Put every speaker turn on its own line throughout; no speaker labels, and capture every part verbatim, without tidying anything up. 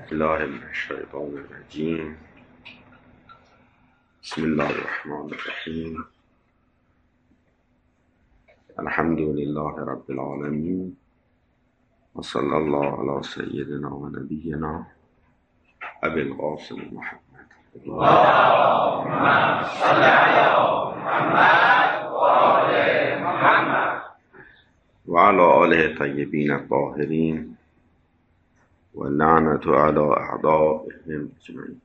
الله من الشیطان الرجیم. بسم الله الرحمن الرحیم. الحمد لله رب العالمین و صلی الله علی سیدنا و نبینا ابی القاسم محمد.
اللهم صل علی محمد و آل محمد
و علی آله طیبین الطاهرین و لعنت علی اعدائهم اجمعین.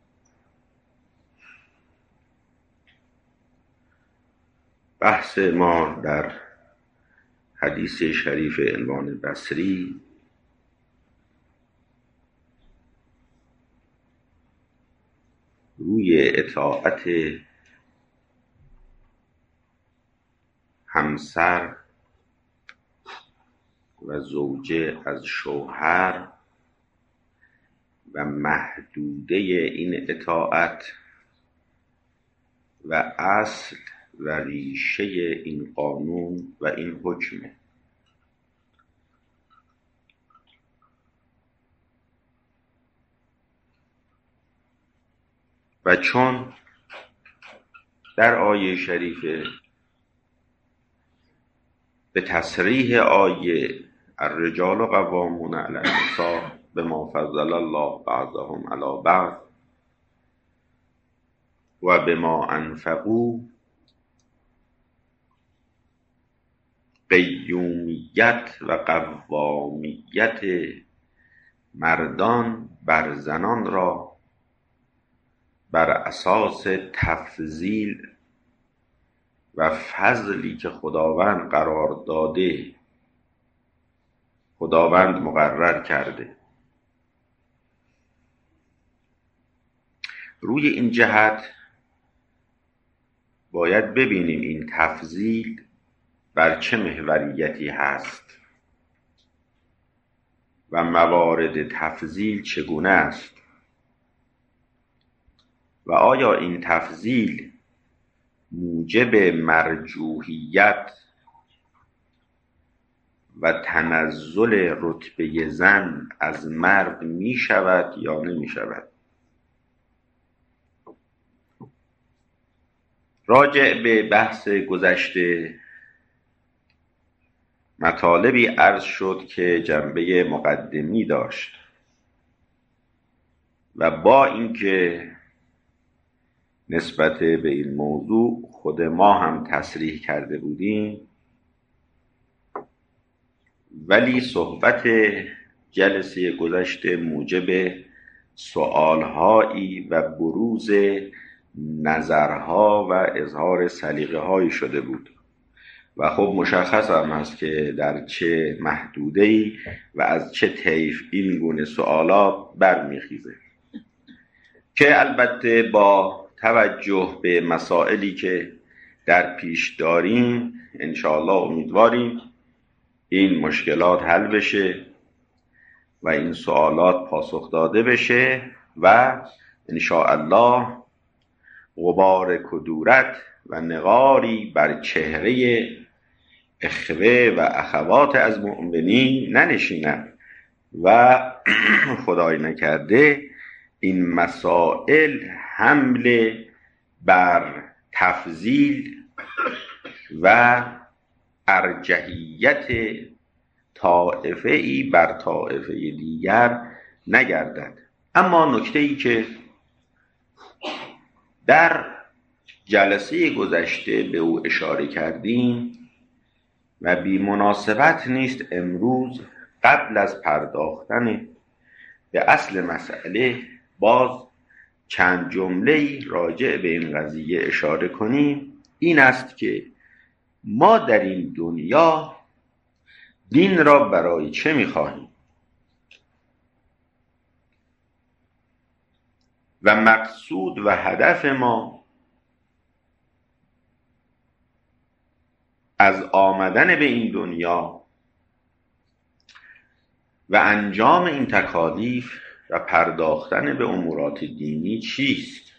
بحث ما در حدیث شریف عنوان بصری روی اطاعت همسر و زوجه از شوهر و محدوده این اطاعت و اصل و ریشه این قانون و این حکمه. و چون در آیه شریفه به تصریح آیه الرجال قوامون علی النساء بما فضل الله بعضهم علی بعض و بما انفقوا قیومیت و قوامیت مردان بر زنان را بر اساس تفضیل و فضلی که خداوند قرار داده، خداوند مقرر کرده. روی این جهت باید ببینیم این تفضیل بر چه محوریتی هست و موارد تفضیل چگونه است و آیا این تفضیل موجب مرجوحیت و تنزل رتبه زن از مرد می شود یا نمی شود. راجع به بحث گذشته مطالبی عرض شد که جنبه مقدمی داشت و با اینکه نسبت به این موضوع خود ما هم تصریح کرده بودیم، ولی صحبت جلسه گذشته موجب سؤالهایی و بروز نظرها و اظهار سلیقه‌هایی شده بود و خب مشخص هم هست که در چه محدوده‌ای و از چه طیف این گونه سوالات برمیخیزه، که البته با توجه به مسائلی که در پیش داریم انشاءالله امیدواریم این مشکلات حل بشه و این سوالات پاسخ داده بشه و انشاءالله غبار کدورت و نقاری بر چهره اخوه و اخوات از مؤمنین ننشیند و خدای نکرده این مسائل حمل بر تفضیل و ارجحیت طائفه ای بر طائفه دیگر نگردد. اما نکته ای که در جلسه گذشته به او اشاره کردیم و بی مناسبت نیست امروز قبل از پرداختن به اصل مسئله باز چند جمله راجع به این قضیه اشاره کنیم، این است که ما در این دنیا دین را برای چه می‌خواهیم و مقصود و هدف ما از آمدن به این دنیا و انجام این تکالیف و پرداختن به امورات دینی چیست؟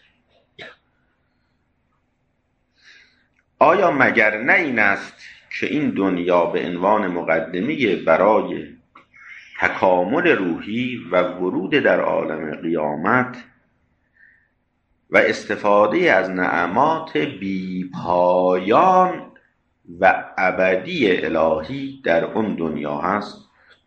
آیا مگر نه این است که این دنیا به عنوان مقدمه برای تکامل روحی و ورود در عالم قیامت و استفاده از نعمات بی پایان و ابدی الهی در اون دنیا هست.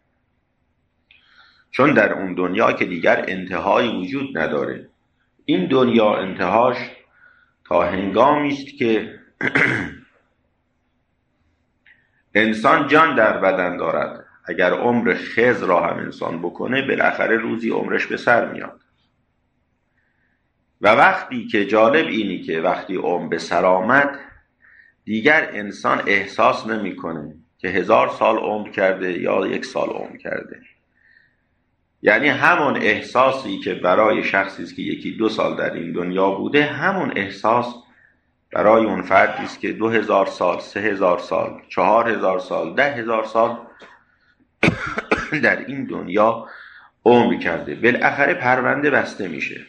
چون در اون دنیا که دیگر انتهایی وجود نداره. این دنیا انتهاش تا هنگامی است که انسان جان در بدن دارد. اگر عمر خضر را هم انسان بکنه بالاخره روزی عمرش به سر میاد. و وقتی که جالب اینی که وقتی عمر به سر آمد دیگر انسان احساس نمیکنه که هزار سال عمر کرده یا یک سال عمر کرده. یعنی همون احساسی که برای شخصی است که یکی دو سال در این دنیا بوده، همون احساس برای اون فردی است که دو هزار سال، سه هزار سال، چهار هزار سال، ده هزار سال در این دنیا عمر کرده. بالاخره پرونده بسته میشه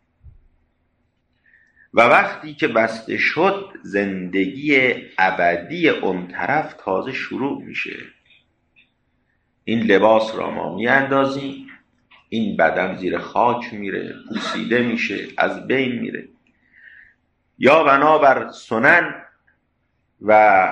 و وقتی که بسته شد زندگی ابدی اون طرف تازه شروع میشه. این لباس را ما میاندازیم، این بدن زیر خاک میره، پوسیده میشه، از بین میره، یا بنابر سنن و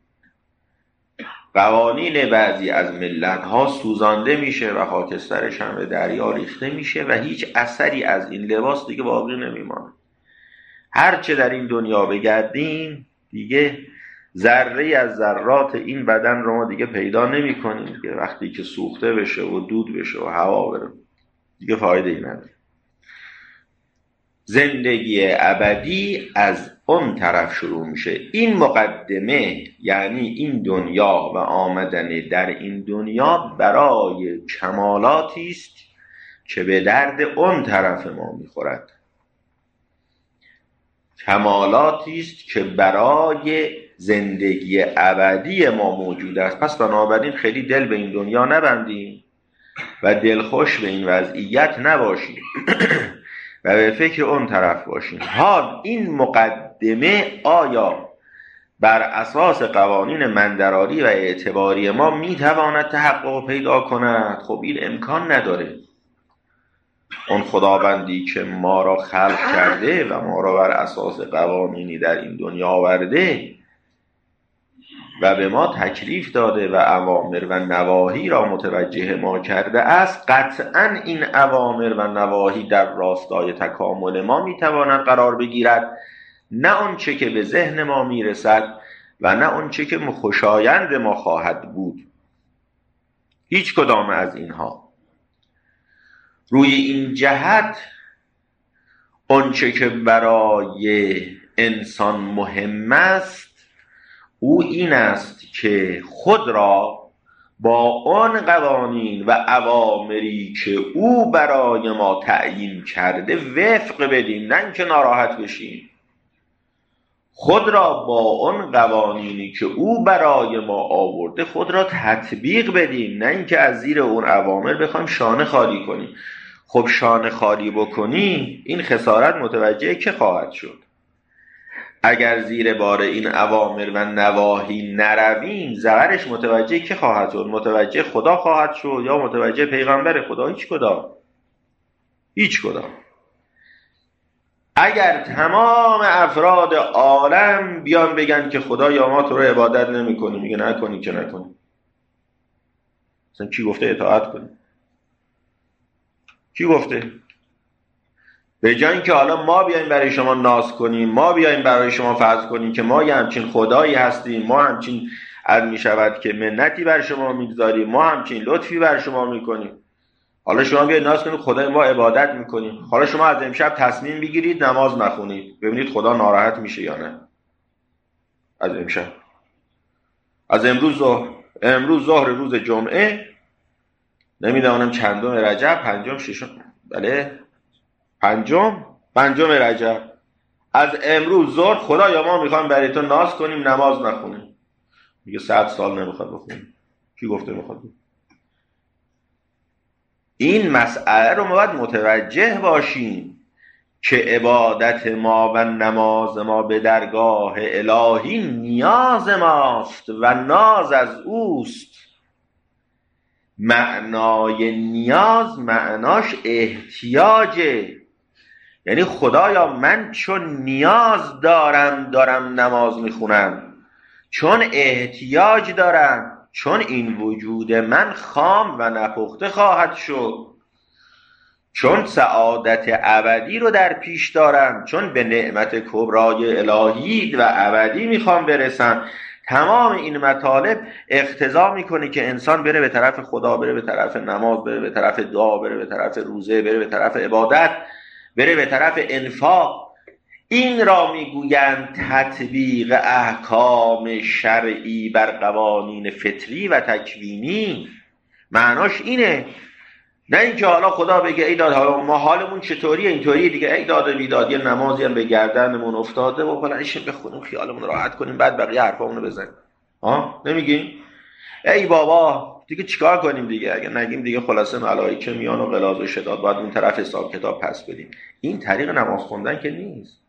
قوانین بعضی از ملت ها سوزانده میشه و خاکسترش هم به دریا ریخته میشه و هیچ اثری از این لباس دیگه باقی نمیمانه. هرچه در این دنیا بگردیم دیگه ذره از ذرات این بدن رو ما دیگه پیدا نمی کنیم دیگه. وقتی که سوخته بشه و دود بشه و هوا بره دیگه فایده ای نداره. زندگی ابدی از اون طرف شروع میشه. این مقدمه یعنی این دنیا و آمدن در این دنیا برای کمالاتی است که به درد اون طرف ما میخورد. کمالاتی است که برای زندگی ابدی ما موجود است. پس بنابراین خیلی دل به این دنیا نبندیم و دلخوش به این وضعیت نباشیم و به فکر اون طرف باشیم. حال این مقدمه آیا بر اساس قوانین مندراری و اعتباری ما میتواند تحقق پیدا کند؟ خب این امکان نداره. اون خداوندی که ما را خلق کرده و ما را بر اساس قوانینی در این دنیا آورده و به ما تکلیف داده و اوامر و نواهی را متوجه ما کرده است، قطعا این اوامر و نواهی در راستای تکامل ما میتواند قرار بگیرد، نه آنچه که به ذهن ما میرسد و نه آنچه که خوشایند ما خواهد بود. هیچ کدام از اینها. روی این جهت آنچه که برای انسان مهم است او این است که خود را با آن قوانین و اوامری که او برای ما تعیین کرده وفق بدیم، نه اینکه ناراحت بشیم. خود را با آن قوانینی که او برای ما آورده خود را تطبیق بدیم، نه اینکه از زیر اون اوامر بخوایم شانه خالی کنیم. خب شانه خالی بکنی این خسارت متوجه که خواهد شد؟ اگر زیر بار این اوامر و نواهی نرویم ضررش متوجه که خواهد شد؟ متوجه خدا خواهد شد یا متوجه پیغمبر خدا؟ هیچ کدام. هیچ کدام. اگر تمام افراد عالم بیان بگن که خدا یا ما تو رو عبادت نمی کنیم، میگه نکنی که نکنی. مثلا کی گفته اطاعت کنی؟ کی گفته؟ به جای اینکه حالا ما بیایم برای شما ناز کنیم، ما بیایم برای شما فرض کنیم که ما یه همچین خدایی هستیم، ما همچین عرض می شود که منتی بر شما میگذاریم، ما همچین لطفی بر شما میکنیم، حالا شما بیاید ناز کنید خدای ما عبادت میکنیم. حالا شما از امشب تصمیم بگیرید نماز نخونید، ببینید خدا ناراحت میشه یا نه. از امشب، از امروز ظهر، امروز ظهر روز جمعه، نمیدونم چندم رجب، پنجم، ششم، بله پنجم، پنجم رجب، از امروز ظهر خدا یا ما میخوایم برای تو ناز کنیم نماز نخونیم. میگه صد سال نمیخواد بخونیم. کی گفته میخواد؟ این مسئله رو ما باید متوجه باشیم که عبادت ما و نماز ما به درگاه الهی نیاز ماست و ناز از اوست. معنای نیاز معناش احتیاجه، یعنی خدایا من چون نیاز دارم دارم نماز میخونم، چون احتیاج دارم، چون این وجود من خام و نپخته خواهد شد، چون سعادت ابدی رو در پیش دارم، چون به نعمت کبرای الهی و ابدی میخوام برسم. تمام این مطالب اقتضا میکنه که انسان بره به طرف خدا، بره به طرف نماز، بره به طرف دعا، بره به طرف روزه، بره به طرف عبادت، بره به طرف انفاق. این را میگویند تطبیق احکام شرعی بر قوانین فطری و تکوینی. معناش اینه، نه اینکه حالا خدا بگه ای داد حالا ما حالمون چطوریه اینطوریه دیگه، ای داد بیداد یه نمازی هم به گردنمون افتاده و فلان ایشون بخونیم خیالمون راحت کنیم بعد بقیه حرفامونو بزنیم. ها نمیگیم ای بابا دیگه چیکار کنیم دیگه، اگه نگیم دیگه خلاصه ملائکه میان و غلاظ و شداد باید اون طرف حساب کتاب پس بدیم. این طریق نماز خوندن که نیست.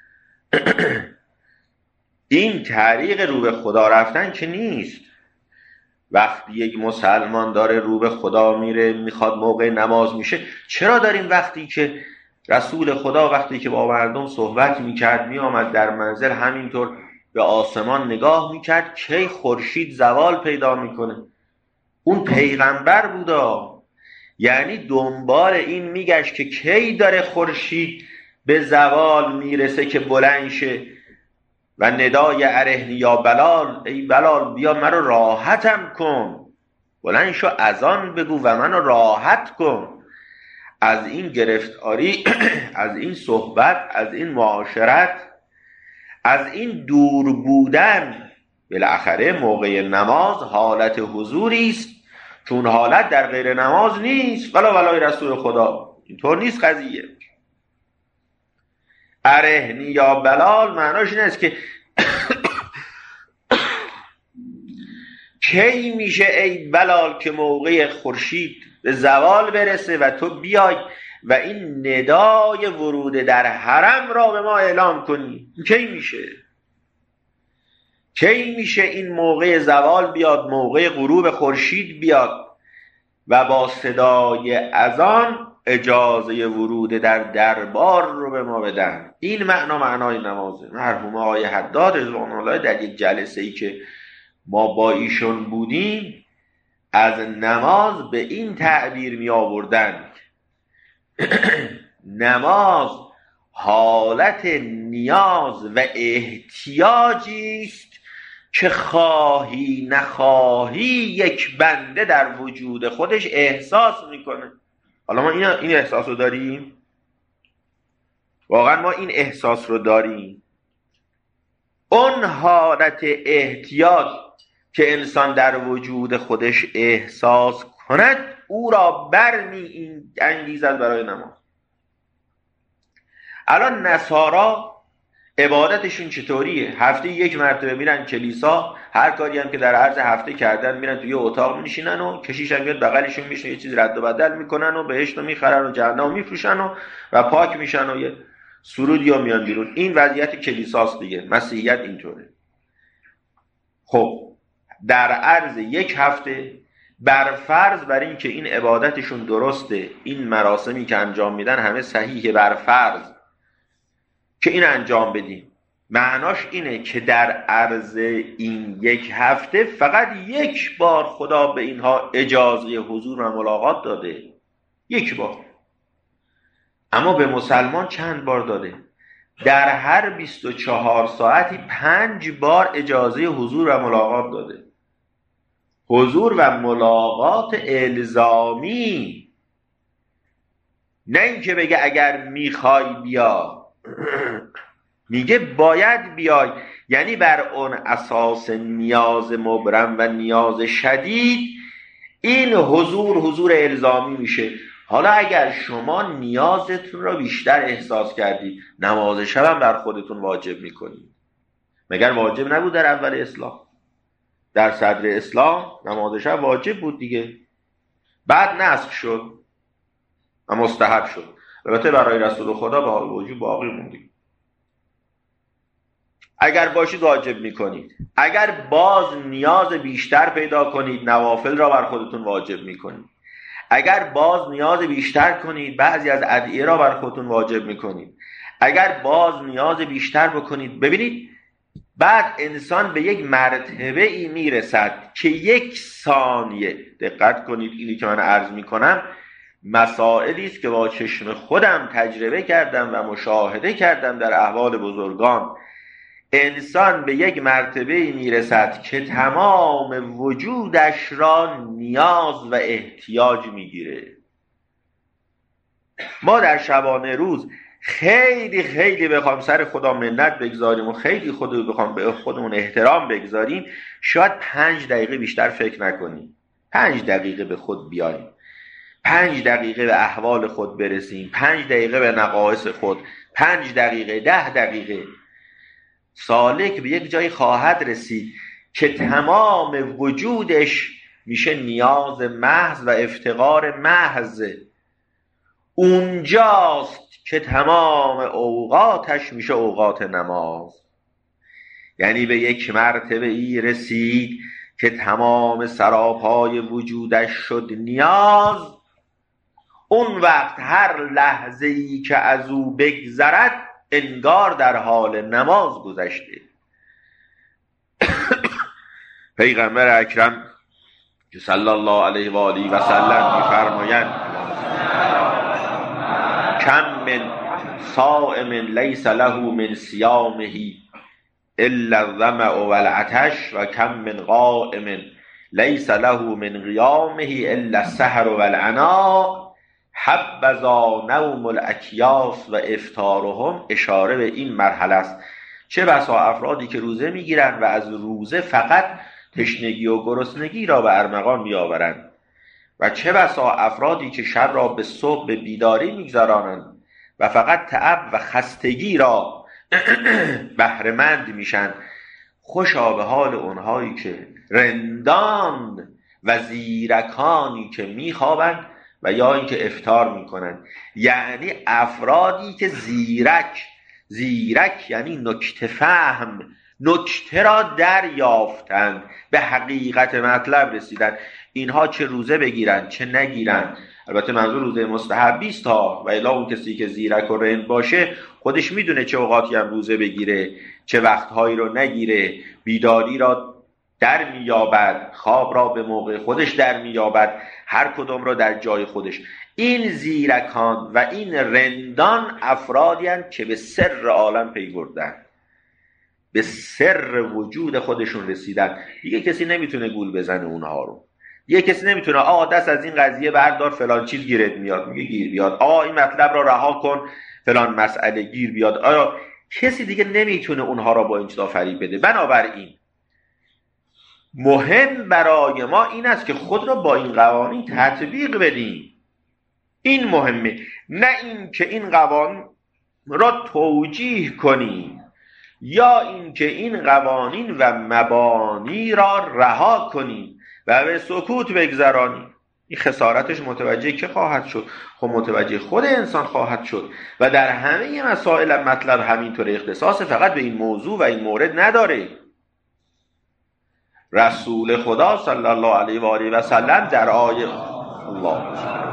این طریق رو به خدا رفتن که نیست. وقتی یک مسلمان داره رو به خدا میره، میخواد موقع نماز میشه، چرا داریم وقتی که رسول خدا وقتی که با مردم صحبت میکرد میامد در منزل همینطور به آسمان نگاه میکرد کی خورشید زوال پیدا میکنه؟ اون پیغمبر بودا، یعنی دنبال این میگشت که کی داره خورشید به زوال میرسه که بلند شه و ندای ارهنی یا بلال، ای بلال بیا منو راحتم کن، بلند شو اذان بگو و منو راحت کن. از این گرفتاری، از این صحبت، از این معاشرت، از این دور بودن، بالاخره موقع نماز حالت حضوری است که اون حالت در غیر نماز نیست. ولا ولای رسول خدا اینطور نیست قضیه. ارهنی یا بلال معناش این است که کی میشه ای بلال که موقع خورشید به زوال برسه و تو بیای و این ندای ورود در حرم را به ما اعلام کنی؟ کی میشه؟ کی میشه این موقع زوال بیاد، موقع غروب خورشید بیاد و با صدای اذان اجازه ورود در دربار رو به ما بدن؟ این معنا معنای نمازه. مرحوم آقای حداد رضوان الله در یک جلسه ای که ما با ایشون بودیم از نماز به این تعبیر می آوردن نماز حالت نیاز و احتیاجی است که خواهی نخواهی یک بنده در وجود خودش احساس میکنه. حالا ما این این احساس رو داریم؟ واقعا ما این احساس رو داریم؟ اون حالت احتیاج که انسان در وجود خودش احساس کند او را برمی این انگیزد برای نماز. الان نصارا عبادتشون چطوریه؟ هفته یک مرتبه میرن کلیسا، هر کاری هم که در عرض هفته کردن میرن توی اتاق میشینن و کشیش هم میاد بغلشون میشینه یه چیز رد و بدل میکنن و بهشت رو میخرن و جهنم میفروشن و و پاک میشن و یه سرودی ها میان بیرون. این وضعیت کلیساست دیگه. مسیحیت اینطوره. خب در عرض یک هفته بر فرض بر این که این عبادتشون درسته، این مراسمی که انجام میدن همه صحیحه، بر فرض که این انجام بدیم، معناش اینه که در عرض این یک هفته فقط یک بار خدا به اینها اجازه حضور و ملاقات داده، یک بار. اما به مسلمان چند بار داده؟ در هر بیست و چهار ساعتی پنج بار اجازه حضور و ملاقات داده. حضور و ملاقات الزامی، نه اینکه بگه اگر میخوای بیا، میگه باید بیای. یعنی بر اون اساس نیاز مبرم و نیاز شدید این حضور حضور الزامی میشه. حالا اگر شما نیازتون را بیشتر احساس کردید، نماز شب هم بر خودتون واجب میکنید. مگر واجب نبود در اول اسلام؟ در صدر اسلام نماز شب واجب بود دیگه، بعد نسخ شد و مستحب شد. البته برای رسول خدا با وجود باقی موند. اگر باشید واجب میکنید. اگر باز نیاز بیشتر پیدا کنید نوافل را بر خودتون واجب میکنید. اگر باز نیاز بیشتر کنید بعضی از ادعیه را بر خودتون واجب میکنید. اگر باز نیاز بیشتر بکنید. ببینید بعد انسان به یک مرتبه ای میرسد که یک ثانیه، دقت کنید اینی که من عرض میکنم مسائلی است که با چشم خودم تجربه کردم و مشاهده کردم در احوال بزرگان. انسان به یک مرتبه ای میرسد که تمام وجودش را نیاز و احتیاج میگیره. ما در شبانه روز خیلی خیلی بخوام سر خدا منت بگذاریم و خیلی خود بخوام به خودمون احترام بگذاریم، شاید پنج دقیقه بیشتر فکر نکنیم. پنج دقیقه به خود بیاییم، پنج دقیقه به احوال خود برسیم، پنج دقیقه به نقایص خود، پنج دقیقه، ده دقیقه. سالک به یک جایی خواهد رسید که تمام وجودش میشه نیاز محض و افتقار محض. اونجاست که تمام اوقاتش میشه اوقات نماز. یعنی به یک مرتبه ای رسید که تمام سراپای وجودش شد نیاز. اون وقت هر لحظه ای که از او بگذرد انگار در حال نماز گذشته. پیغمبر اکرم که صلی الله علیه و آله و سلم می‌فرمایند کم من صائم لیس له من صیامه الا الظمأ والعطش و کم من قائم لیس له من قیامه الا السهر والعناء حبذا نوم الاکیاس و افطارهم. اشاره به این مرحله است. چه بسا افرادی که روزه میگیرند و از روزه فقط تشنگی و گرسنگی را به ارمغان میآورند و چه بسا افرادی که شب را به صبح به بیداری میگذرانند و فقط تعب و خستگی را بهره‌مند میشن. خوشا به حال اونهایی که رندان و زیرکانی که میخوابند و یا اینکه افطار میکنند. یعنی افرادی که زیرک، زیرک یعنی نکته فهم، نکته را دریافتند، به حقیقت مطلب رسیدند. اینها چه روزه بگیرند چه نگیرند، البته منظور روزه مستحبی است ها، و الا اون کسی که زیرک و رند باشه خودش میدونه چه اوقاتی هم روزه بگیره چه وقتهایی رو نگیره، بیداری را در میابد، خواب را به موقع خودش در میابد، هر کدام را در جای خودش. این زیرکان و این رندان افرادی هستند که به سر عالم پی بردن، به سر وجود خودشون رسیدن. دیگه کسی نمیتونه گول بزنه اونها رو. یه کسی نمیتونه آقا دست از این قضیه بردار فلان چیز گیرت میاد، میگه گیر بیاد، آقا این مطلب رو رها کن فلان مسئله گیر بیاد. آیا کسی دیگه نمیتونه اونها رو با این چیزا فریب بده. بنابراین مهم برای ما این است که خود را با این قوانین تطبیق بدیم. این مهمه، نه این که این قوانین را توجیه کنیم یا این که این قوانین و مبانی را رها کنیم و به سکوت بگذرانیم. این خسارتش متوجه که خواهد شد؟ خب متوجه خود انسان خواهد شد و در همه مسائل مطلب همینطور اختصاص فقط به این موضوع و این مورد نداره. رسول خدا صلی الله علیه و آله و سلم در آیه الله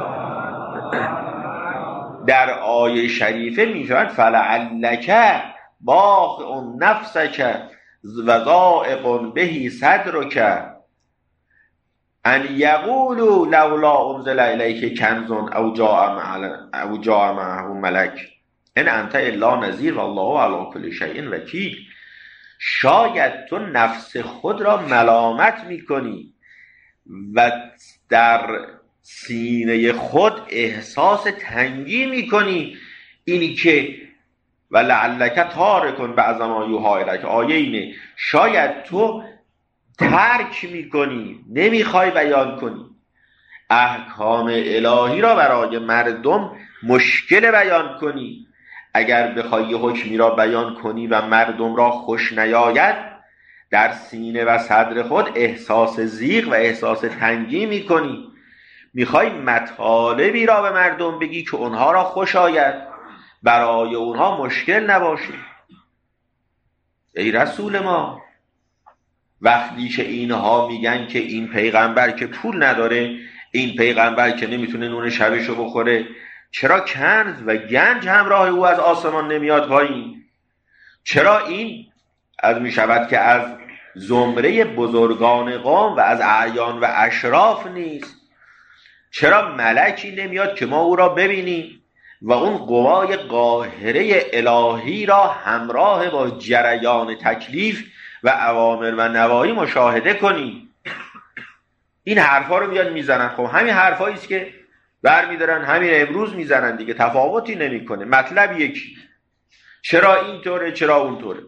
در آیه شریفه میفرماید فلعلک باخع نفسک و ضائق به صدرک ان یقولوا لولا انزل الیک کنز او جاء او جاء معه ملک ان انت الا نذیر والله علی کل شیء وکیل. شاید تو نفس خود را ملامت میکنی و در سینه خود احساس تنگی میکنی، اینی که ولعلک تارک بعض ما یوحی الیک، آیه اینه شاید تو ترک میکنی، نمیخوای بیان کنی احکام الهی را برای مردم، مشکل بیان کنی. اگر بخوای یه حکمی را بیان کنی و مردم را خوش نیاید، در سینه و صدر خود احساس ضیق و احساس تنگی میکنی. میخوای مطالبی را به مردم بگی که اونها را خوش آید، برای اونها مشکل نباشه. ای رسول ما، وقتی که اینها میگن که این پیغمبر که پول نداره، این پیغمبر که نمیتونه نون شبشو بخوره، چرا کنز و گنج همراه او از آسمان نمیاد پایین؟ چرا این از میشود که از زمره بزرگان قوم و از اعیان و اشراف نیست؟ چرا ملکی نمیاد که ما او را ببینیم و اون قوای قاهره الهی را همراه با جریان تکلیف و اوامر و نواهی مشاهده کنیم؟ این حرفا رو میاد میزنن. خب همین حرفایی است که برمیدارن همین امروز میزنن دیگه، تفاوتی نمیکنه، مطلب یکی. چرا اینطوره چرا اونطوره؟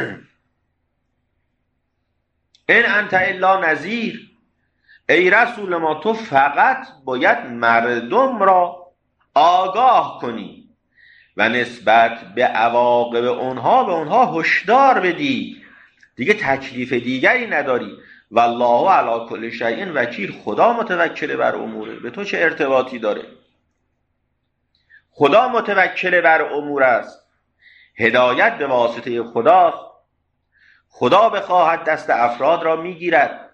این انت الا نذیر، ای رسول ما تو فقط باید مردم را آگاه کنی و نسبت به عواقب اونها به اونها هشدار بدی، دیگه تکلیف دیگری نداری. والله علی کل شیء وکیل، خدا متوکل بر اموره، به تو چه ارتباطی داره؟ خدا متوکل بر امور است، هدایت به واسطه خداست. خدا بخواهد دست افراد را میگیرد.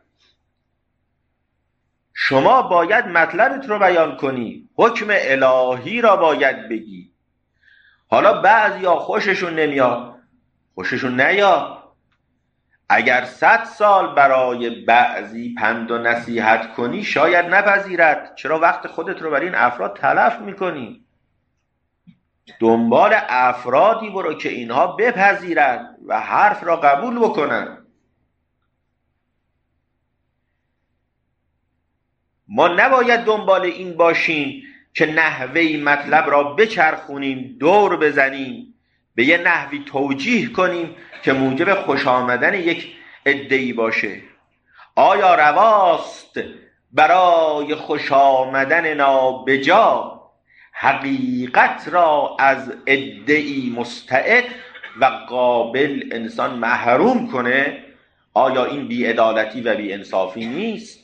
شما باید مطلبت رو بیان کنی، حکم الهی را باید بگی. حالا بعضیا خوششون نمیاد، خوششون نیاد. اگر صد سال برای بعضی پند و نصیحت کنی شاید نپذیرد. چرا وقت خودت رو بر این افراد تلف میکنی؟ دنبال افرادی برو که اینها بپذیرند و حرف را قبول بکنن. ما نباید دنبال این باشیم که نحوه مطلب را بچرخونیم، دور بزنیم، به یه نحوی توجیه کنیم که موجب خوش آمدن یک عده‌ای باشه. آیا رواست برای خوش آمدن نابجا حقیقت را از عده‌ای مستعد و قابل انسان محروم کنه؟ آیا این بی‌عدالتی و بی‌انصافی نیست؟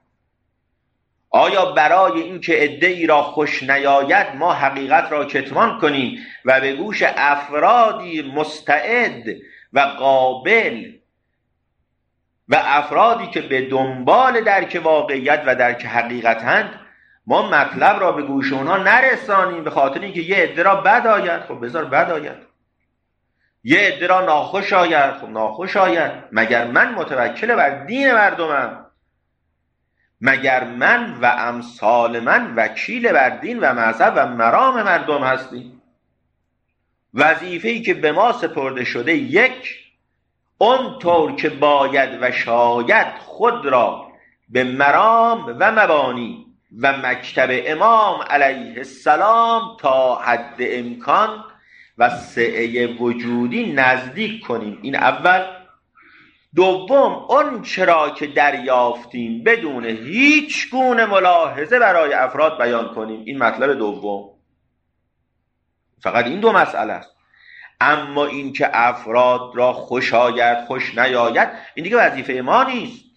آیا برای اینکه عده‌ای را خوش نیاید ما حقیقت را کتمان کنیم و به گوش افرادی مستعد و قابل و افرادی که به دنبال درک واقعیت و درک حقیقتند ما مطلب را به گوش اونها نرسانیم به خاطر اینکه یه عده را بد آید؟ خب بذار بد آید. یه عده را ناخوش آید؟ خب ناخوش آید. مگر من متوکل بر دین مردمم؟ مگر من و امثال من وکیل بر دین و مذهب و مرام مردم هستیم؟ وظیفه‌ای که به ما سپرده شده، یک، اون طور که باید و شاید خود را به مرام و مبانی و مکتب امام علیه السلام تا حد امکان و سعه وجودی نزدیک کنیم. این اول. دوم، اون چرا که دریافتیم بدون هیچ گونه ملاحظه برای افراد بیان کنیم. این مطلب دوم. فقط این دو مسئله است. اما این که افراد را خوش آید خوش نیاید این دیگه وظیفه ما نیست.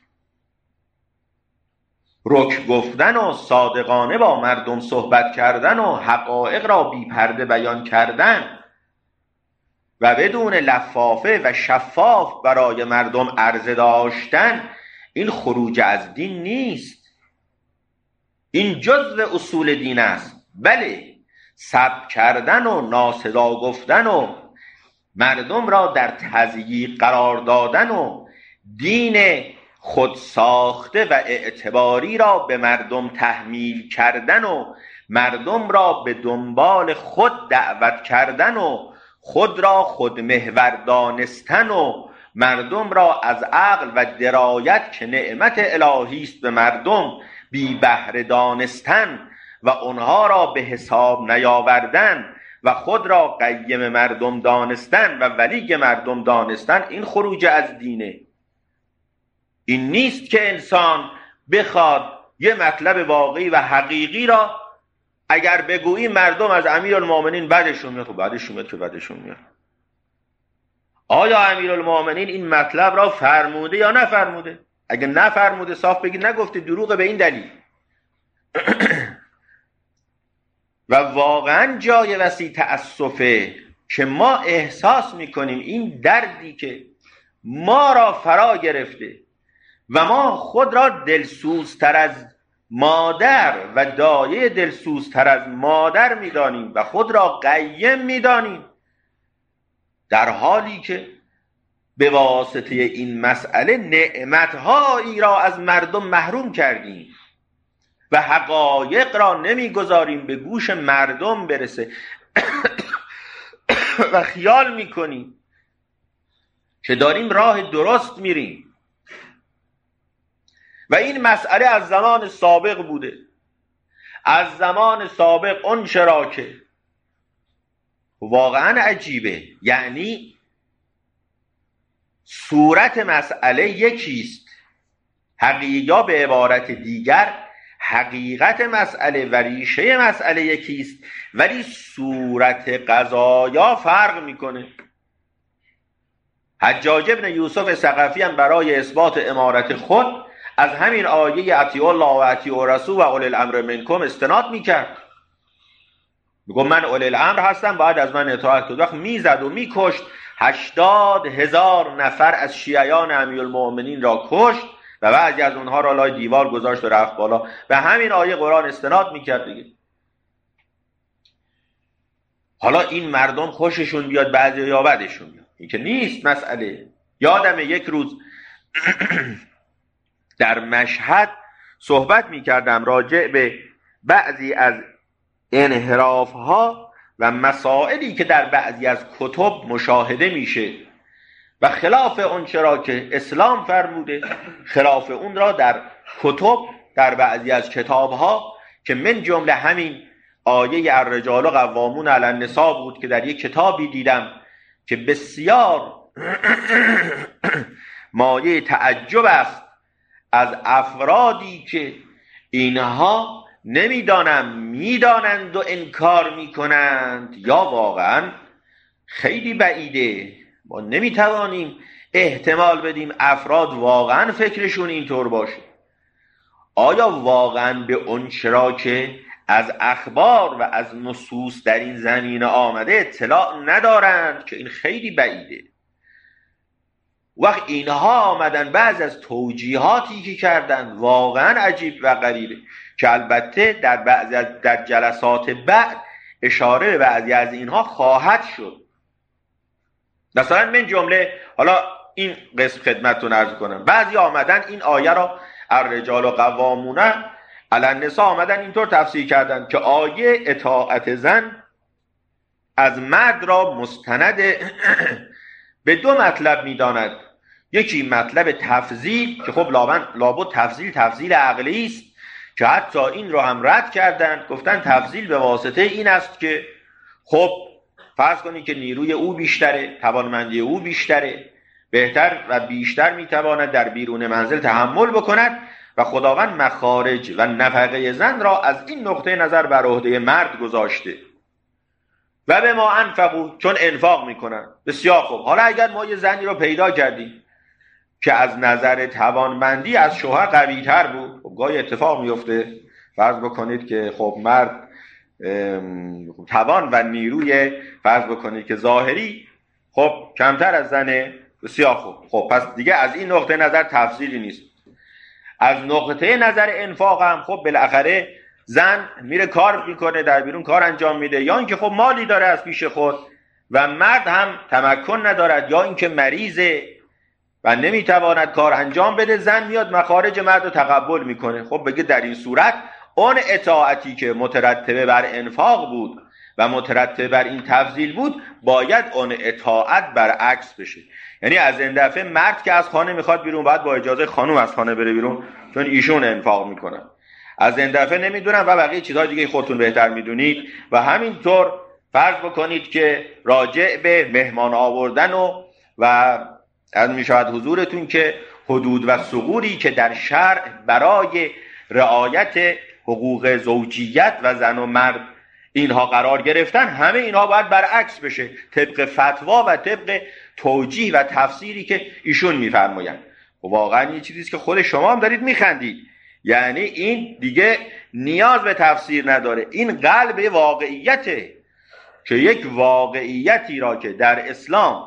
رک گفتن و صادقانه با مردم صحبت کردن و حقایق را بی پرده بیان کردن و بدون لفافه و شفاف برای مردم عرضه داشتن، این خروج از دین نیست. این جزء اصول دین است. بله، سب کردن و ناسزا گفتن و مردم را در تضییق قرار دادن و دین خود ساخته و اعتباری را به مردم تحمیل کردن و مردم را به دنبال خود دعوت کردن و خود را خود محور دانستن و مردم را از عقل و درایت که نعمت الهی است به مردم بی بهره دانستن و آنها را به حساب نیاوردن و خود را قیم مردم دانستن و ولی مردم دانستن، این خروج از دینه. این نیست که انسان بخواد یه مطلب واقعی و حقیقی را اگر بگویی مردم از امیرالمومنین بدشون میاد. خب بدشون میاد که بدشون میاد. آیا امیرالمومنین این مطلب را فرموده یا نفرموده؟ اگه نفرموده صاف بگی نگفته، دروغه به این دلیل. و واقعا جای وسیع تأسفه که ما احساس میکنیم این دردی که ما را فرا گرفته و ما خود را دلسوزتر از مادر و دایه دلسوزتر از مادر می‌دانیم و خود را قیم می‌دانیم، در حالی که به واسطه این مسئله نعمت‌هایی را از مردم محروم کردیم و حقایق را نمیگذاریم به گوش مردم برسه و خیال میکنیم که داریم راه درست میریم. و این مسئله از زمان سابق بوده. از زمان سابق اون چرا که واقعا عجیبه، یعنی صورت مسئله یکیست، حقیقت به عبارت دیگر حقیقت مسئله و ریشه مسئله یکیست، ولی صورت قضایا فرق میکنه. حجاج ابن یوسف ثقفی هم برای اثبات امارت خود از همین آیه اطیعوا الله و اطیعوا الرسول و اولی الامر منکم استناد میکرد. میگم من اولی الامر هستم، باید از من اطاعت کنید. وقت میزد و میکشت، هشتاد هزار نفر از شیعیان امیرالمؤمنین را کشت و بعضی از اونها را لای دیوار گذاشت و رفت بالا. به همین آیه قرآن استناد میکرد دیگه. حالا این مردم خوششون بیاد بعضی یا بدشون بیاد، این که نیست مسئله. یادم یک روز در مشهد صحبت میکردم راجع به بعضی از انحراف ها و مسائلی که در بعضی از کتب مشاهده میشه و خلاف اون چرا که اسلام فرموده، خلاف اون را در کتب در بعضی از کتاب ها که من جمله همین آیه الرجال قوامون علی النساء بود که در یک کتابی دیدم که بسیار مایه تعجب است از افرادی که اینها نمیدانم میدانند و انکار میکنند یا واقعا خیلی بعیده. ما نمیتوانیم احتمال بدیم افراد واقعا فکرشون اینطور باشه. آیا واقعا به اون چرا که از اخبار و از نصوص در این زمینه آمده اطلاع ندارند؟ که این خیلی بعیده. وقت اینها آمدن بعض از توجیهاتی که کردن واقعا عجیب و غریبه که البته در بعضی از در جلسات بعد اشاره به بعضی از اینها خواهد شد. مثلا من جمله حالا این قسم خدمتتون عرض کنم، بعضی آمدن این آیه را الرجال قوامون علی النساء آمدن اینطور تفسیر کردن که آیه اطاعت زن از مرد را مستند به دو مطلب میداند. یکی مطلب تفضیل که خب لابد تفضیل تفضیل عقلی است که حتی این رو هم رد کردن، گفتن تفضیل به واسطه این است که خب فرض کنید که نیروی او بیشتره، توانمندی او بیشتره، بهتر و بیشتر میتواند در بیرون منزل تحمل بکند و خداوند مخارج و نفقه زن را از این نقطه نظر بر عهده مرد گذاشته و به ما انفقوا، چون انفاق میکنن. بسیار خوب، حالا اگر ما یه زنی رو پیدا کردیم که از نظر توانمندی از شوهر قوی تر بود، خب گاهی اتفاق میفته، فرض بکنید که خب مرد توان و نیروی فرض بکنید که ظاهری خب کمتر از زنه، بسیار خوب، خب پس دیگه از این نقطه نظر تفضیلی نیست. از نقطه نظر انفاق هم خب بالاخره زن میره کار میکنه، در بیرون کار انجام میده، یا اینکه خب مالی داره از پیش خود و مرد هم تمکن ندارد یا اینکه مریضه و نمیتواند کار انجام بده، زن میاد مخارج مرد رو تقبل میکنه. خب بگه در این صورت اون اطاعتی که مترتبه بر انفاق بود و مترتبه بر این تفضیل بود باید اون اطاعت برعکس بشه. یعنی از این دفعه مرد که از خانه میخواد بیرون باید با اجازه خانم از خانه بره بیرون، چون ایشون انفاق میکنن. از این دفعه نمیدونم و بقیه چیزهای دیگه خودتون بهتر میدونید. و همینطور فرض بکنید که راجع به مهمان آوردن و و از میشود حضورتون که حدود و ثغوری که در شرع برای رعایت حقوق زوجیت و زن و مرد اینها قرار گرفتن، همه اینها باید برعکس بشه طبق فتوا و طبق توجیه و تفسیری که ایشون میفرمایند. واقعا یه چیزیست که خود شما هم دارید میخندید. یعنی این دیگه نیاز به تفسیر نداره، این قلب واقعیته که یک واقعیتی را که در اسلام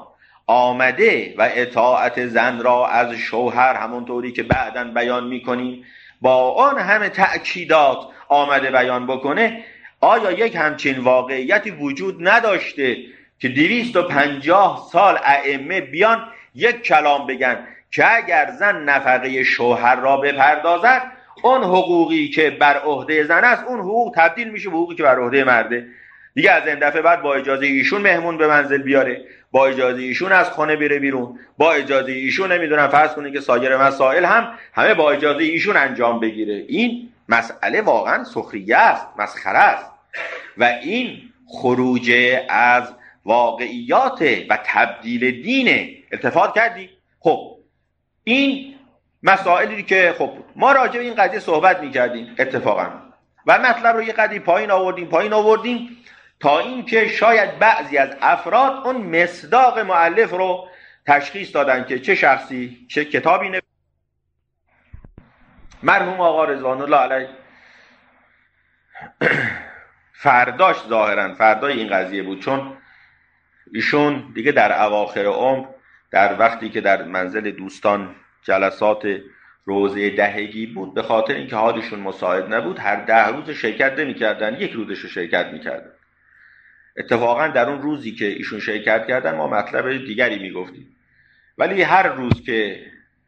آمده و اطاعت زن را از شوهر همونطوری که بعداً بیان میکنیم با آن همه تأکیدات آمده بیان بکنه، آیا یک همچین واقعیتی وجود نداشته که دویست و پنجاه سال ائمه بیان یک کلام بگن که اگر زن نفقه شوهر را بپردازد، اون حقوقی که بر عهده زن است اون حقوق تبدیل میشه به حقوقی که بر عهده مرده؟ دیگه از این دفعه بعد با اجازه ایشون مهمون به منزل بیاره، با اجازه ایشون از خانه بره بیرون، با اجازه ایشون نمیدونم فرض کنید که سایر مسائل هم همه با اجازه ایشون انجام بگیره. این مسئله واقعا سخریه است، مسخره است و این خروج از واقعیات و تبدیل دینه. التفات کردی؟ خب این مسائلی که خب ما راجع به این قضیه صحبت می‌کردیم اتفاقا و مطلب رو یه قدری پایین آوردیم پایین آوردیم تا اینکه شاید بعضی از افراد اون مصداق مؤلف رو تشخیص دادن که چه شخصی چه کتابی نوشته. مرحوم آقا رضوان الله علیه فرداش ظاهرا فردای این قضیه بود، چون ایشون دیگه در اواخر عمر در وقتی که در منزل دوستان جلسات روزه دهگی بود، به خاطر اینکه حالشون مساعد نبود هر ده روز شرکت نمی‌کردن، یک روزش رو شرکت می‌کردن. اتفاقا در اون روزی که ایشون شرکت کردن ما مطلب دیگری میگفتیم، ولی هر روز که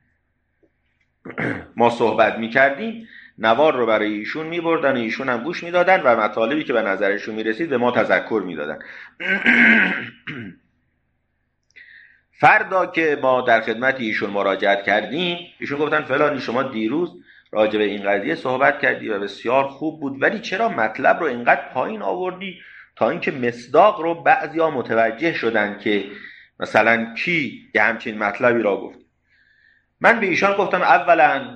ما صحبت میکردیم نوار رو برای ایشون میبردن و ایشون هم گوش میدادن و مطالبی که به نظرشون میرسید به ما تذکر میدادن. فردا که ما در خدمت ایشون مراجعت کردیم، ایشون گفتن فلانی شما دیروز راجع به این قضیه صحبت کردی و بسیار خوب بود، ولی چرا مطلب رو اینقدر پایین آوردی تا اینکه مصداق رو بعضیا متوجه شدن که مثلا کی یه همچین مطلبی را گفت. من به ایشان گفتم اولا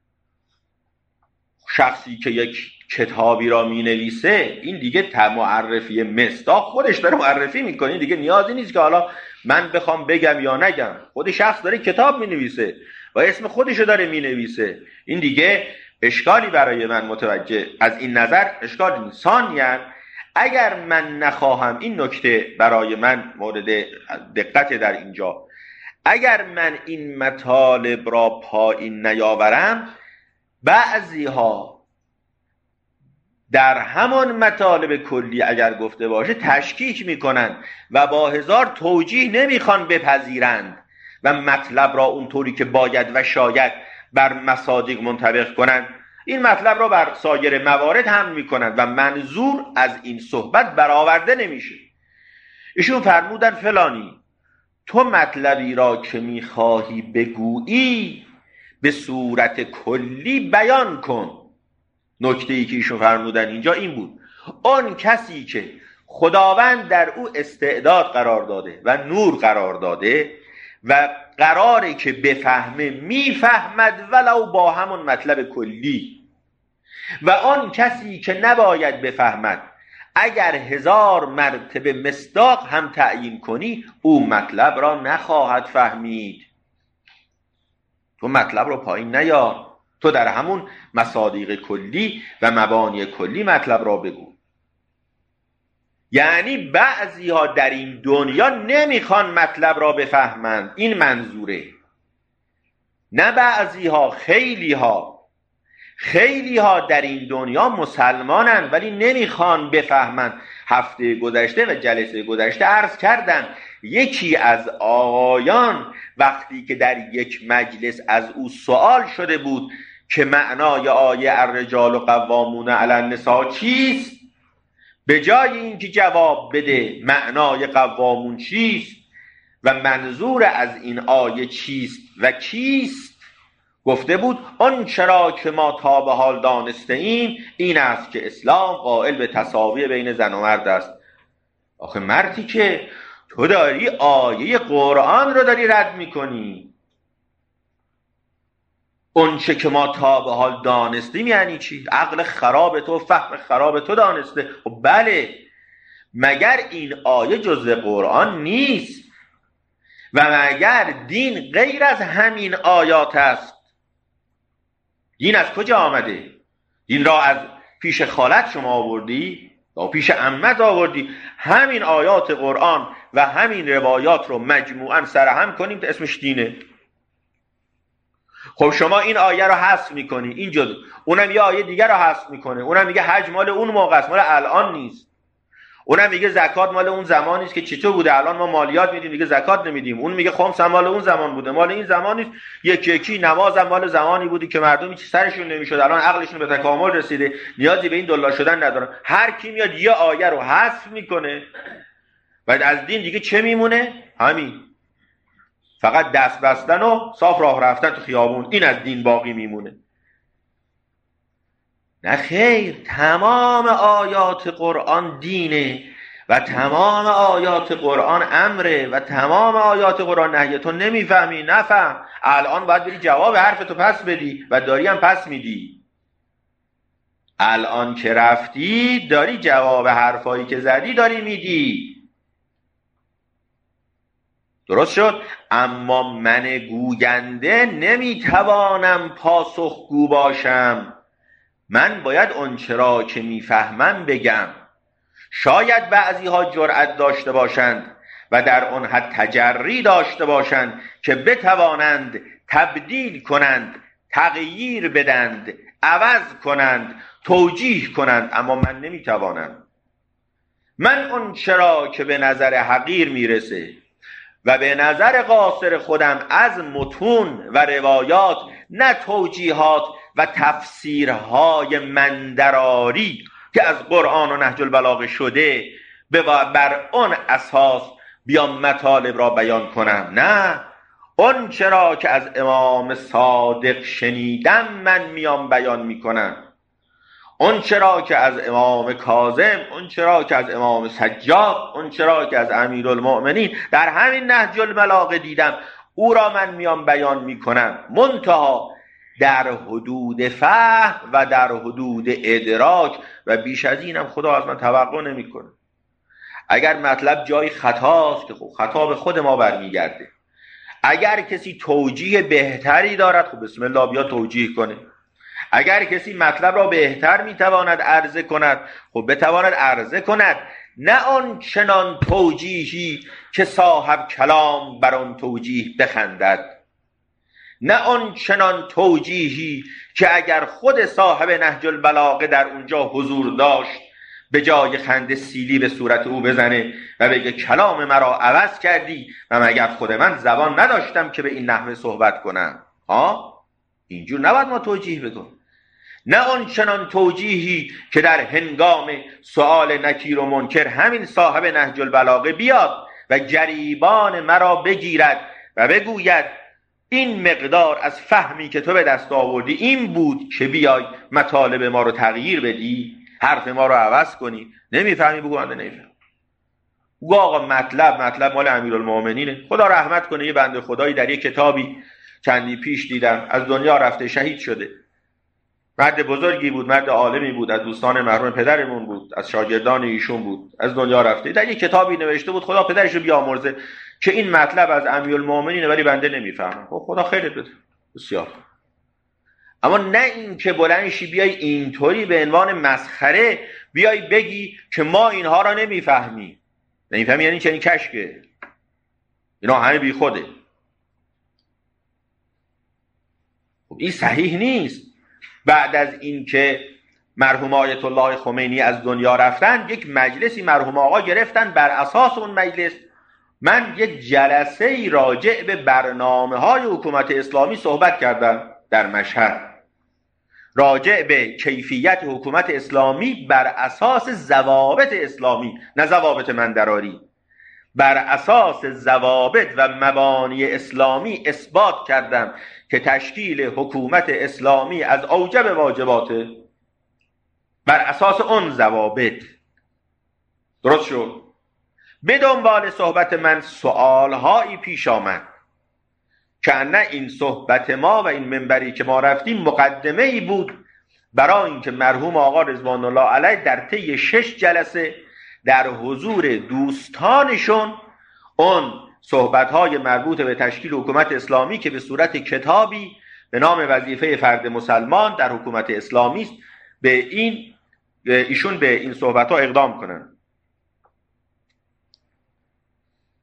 شخصی که یک کتابی را می نویسه این دیگه معرفی مصداق خودش داره معرفی میکنه، دیگه نیازی نیست که حالا من بخوام بگم یا نگم، خود شخص داره کتاب می نویسه و اسم خودشو داره می نویسه، این دیگه اشکالی برای من متوجه از این نظر اشکالی نیست. ثانیاً اگر من نخواهم، این نکته برای من مورد دقت در اینجا، اگر من این مطالب را پایین نیاورم، بعضی ها در همان مطالب کلی اگر گفته باشه تشکیک میکنن و با هزار توجیه نمیخوان بپذیرند و مطلب را اونطوری که باید و شاید بر مصادیق منطبق کنند، این مطلب را بر سایر موارد هم میکنند و منظور از این صحبت برآورده نمیشه. ایشون فرمودن فلانی تو مطلبی را که میخواهی بگویی به صورت کلی بیان کن. نکته ای که ایشون فرمودن اینجا این بود، اون کسی که خداوند در او استعداد قرار داده و نور قرار داده و قراره که بفهمه میفهمد ولو با همون مطلب کلی، و آن کسی که نباید بفهمد اگر هزار مرتبه مصداق هم تعیین کنی او مطلب را نخواهد فهمید. تو مطلب را پایین نیار، تو در همون مصادیق کلی و مبانی کلی مطلب را بگو. یعنی بعضی ها در این دنیا نمیخوان مطلب را بفهمند، این منظوره. نه بعضی ها، خیلی ها خیلی ها در این دنیا مسلمانن ولی نمیخوان بفهمند. هفته گذشته و جلسه گذشته عرض کردن یکی از آقایان وقتی که در یک مجلس از او سوال شده بود که معنای آیه الرجال قوامون علی النساء چیست، به جای اینکه جواب بده معنای قوامون چیست و منظور از این آیه چیست و کیست، گفته بود آن چرا که ما تا به حال دانسته ایم این است که اسلام قائل به تساوی بین زن و مرد است. آخه مردی که تو داری آیه قرآن رو داری رد میکنی، اون چه که ما تا به حال دانستیم یعنی چی؟ عقل خراب تو، فهم خراب تو دانسته. خب بله، مگر این آیه جزء قرآن نیست و مگر دین غیر از همین آیات است؟ دین از کجا آمده؟ دین را از پیش خالت شما آوردی یا پیش عمت آوردی؟ همین آیات قرآن و همین روایات رو مجموعاً سرهم کنیم تا اسمش دینه. خب شما این آیه رو حذف میکنی، این جزء، اونم یه آیه دیگر رو حذف میکنه، اونم میگه حج مال اون موقع است، مال الان نیست. اونم میگه زکات مال اون زمانی است که چطور بوده، الان ما مالیات میدیم دیگه زکات نمیدیم. اون میگه خمس مال اون زمان بوده، مال این زمان نیست. یکی یکی نماز هم مال زمانی بودی که مردم هیچ سرشون نمیشد، الان عقلشون به تکامل رسیده، نیازی به این دلا شدن ندارن. هر کی میاد یه آیه رو حذف میکنه، بعد از دین دیگه چه میمونه؟ همین، فقط دست بستن و صاف راه رفتن تو خیابون، این از دین باقی میمونه. نه خیر، تمام آیات قرآن دینه و تمام آیات قرآن امره و تمام آیات قرآن نهیه. تو نمیفهمی، نفهم. الان باید بری جواب حرفتو پس بدی و داری هم پس میدی. الان که رفتی داری جواب حرفایی که زدی داری میدی. درست شد؟ اما من گوینده نمیتوانم پاسخگو باشم. من باید آنچه را که میفهمم بگم. شاید بعضی ها جرأت داشته باشند و در آن حد تجری داشته باشند که بتوانند تبدیل کنند، تغییر بدند، عوض کنند، توجیه کنند، اما من نمیتوانم. من آنچه را که به نظر حقیر میرسه و به نظر قاصر خودم از متون و روایات، نه توجیهات و تفسیرهای مندراری که از قرآن و نهج البلاغه شده، بر آن اساس بیام مطالب را بیان کنم. نه، اون چرا که از امام صادق شنیدم من میام بیان میکنم. اون چرا که از امام کاظم، اون چرا که از امام سجاد، اون چرا که از امیرالمؤمنین در همین نهج البلاغه دیدم، او را من میام بیان میکنم، منتها در حدود فهم و در حدود ادراک و بیش از اینم خدا از من توقع نمیکنه. اگر مطلب جای خطاست که خب خطا به خود ما برمیگرده. اگر کسی توجیه بهتری دارد خب بسم الله بیا توجیه کنه. اگر کسی مطلب را بهتر میتواند عرضه کند خب بتواند عرضه کند، نه آن چنان توجیهی که صاحب کلام بر آن توجیه بخندد، نه آن چنان توجیهی که اگر خود صاحب نهج البلاغه در اونجا حضور داشت به جای خنده سیلی به صورت او بزنه و بگه کلام مرا عوض کردی و مگر خود من زبان نداشتم که به این نحوه صحبت کنم. ها، اینجور نباید ما توجیه بکنیم. نه آن چنان توجیهی که در هنگام سؤال نکیر و منکر همین صاحب نهج البلاغه بیاد و گریبان مرا بگیرد و بگوید این مقدار از فهمی که تو به دست آوردی این بود که بیای مطالب ما رو تغییر بدی، حرف ما رو عوض کنی. نمیفهمی بگو من نمیفهم. بگو آقا مطلب مطلب مال امیرالمؤمنینه. خدا رحمت کنه، یه بنده خدایی در یک کتابی چندی پیش دیدم از دنیا رفته، شهید شده. مرد بزرگی بود، مرد عالمی بود، از دوستان مرحوم پدرمون بود، از شاگردان ایشون بود، از دنیا رفته. در یک کتابی نوشته بود خدا پدرش رو بیامرزه که این مطلب از امیرالمؤمنینه ولی بنده نمیفهمم. خب خدا خیرت بده، بسیار. اما نه این که بلندشی بیای اینطوری به عنوان مسخره بیای بگی که ما اینها را نمیفهمی. نمیفهمی یعنی چنین کشکه، اینا همه بی خوده. خب این صحیح نیست. بعد از این که مرحوم آیت الله خمینی از دنیا رفتن، یک مجلسی مرحوم آقا گرفتن، بر اساس اون مجلس من یک جلسه ای راجع به برنامه های حکومت اسلامی صحبت کردم در مشهد، راجع به کیفیت حکومت اسلامی بر اساس ضوابط اسلامی، نه ضوابط مندراری. بر اساس ضوابط و مبانی اسلامی اثبات کردم که تشکیل حکومت اسلامی از اوجب واجباته، بر اساس اون ضوابط. درست شد؟ به دنبال صحبت من سوالهایی پیش آمد که نه این صحبت ما و این منبری که ما رفتیم مقدمه ای بود برای اینکه مرحوم آقا رضوان الله علیه در طی شش جلسه در حضور دوستانشون اون صحبت‌های مربوط به تشکیل حکومت اسلامی که به صورت کتابی به نام وظیفه فرد مسلمان در حکومت اسلامی است، به این ایشون به این صحبت‌ها اقدام کنن.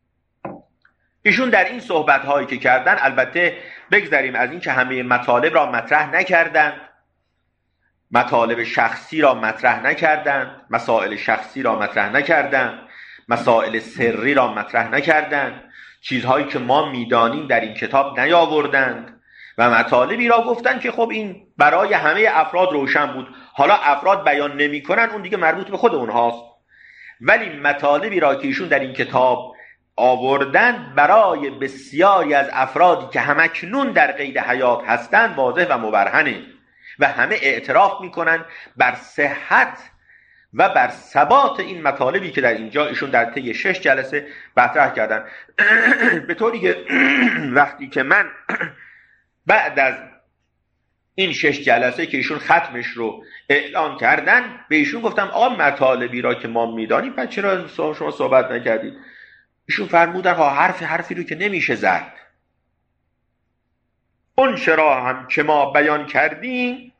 ایشون در این صحبت هایی که کردن، البته بگذاریم از این که همه مطالب را مطرح نکردند، مطالب شخصی را مطرح نکردند، مسائل شخصی را مطرح نکردند، مسائل سری را مطرح نکردند، چیزهایی که ما میدانیم در این کتاب نیاوردند و مطالبی را گفتند که خب این برای همه افراد روشن بود. حالا افراد بیان نمی‌کنن، اون دیگه مربوط به خود اونهاست، ولی مطالبی را که ایشون در این کتاب آوردند برای بسیاری از افرادی که همکنون در قید حیات هستند واضح و مبرهنه و همه اعتراف میکنن بر صحت و بر ثبات این مطالبی که در اینجا ایشون در طی شش جلسه مطرح کردن. به طوری که وقتی که من بعد از این شش جلسه که ایشون ختمش رو اعلان کردن به ایشون گفتم آقا مطالبی را که ما میدانیم پس چرا شما صحبت نکردید؟ ایشون فرمودن ها حرف حرفی رو که نمیشه زد، اون چرا هم که ما بیان کردیم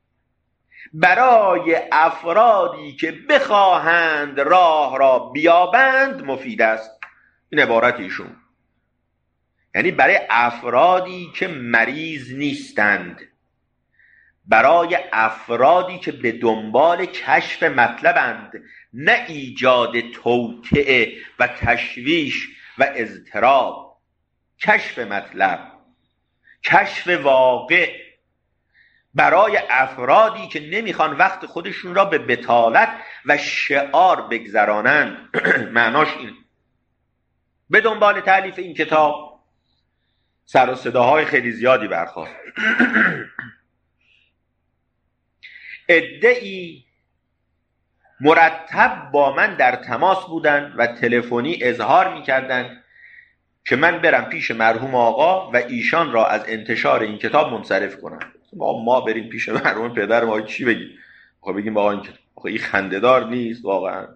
برای افرادی که بخواهند راه را بیابند مفید است. این عبارت ایشون، یعنی برای افرادی که مریض نیستند، برای افرادی که به دنبال کشف مطلبند، نه ایجاد توطئه و تشویش و اضطراب. کشف مطلب، کشف واقع، برای افرادی که نمیخوان وقت خودشون را به بطالت و شعار بگذرانند. معناش این. به دنبال تألیف این کتاب سر و صداهای خیلی زیادی برخاست. عده‌ای مرتب با من در تماس بودند و تلفنی اظهار می‌کردند که من برم پیش مرحوم آقا و ایشان را از انتشار این کتاب منصرف کنم. ما ما بریم پیش مرحوم پدر ما چی بگیم؟ آقا بگیم آقا این کتاب آقا این خنده‌دار نیست واقعا.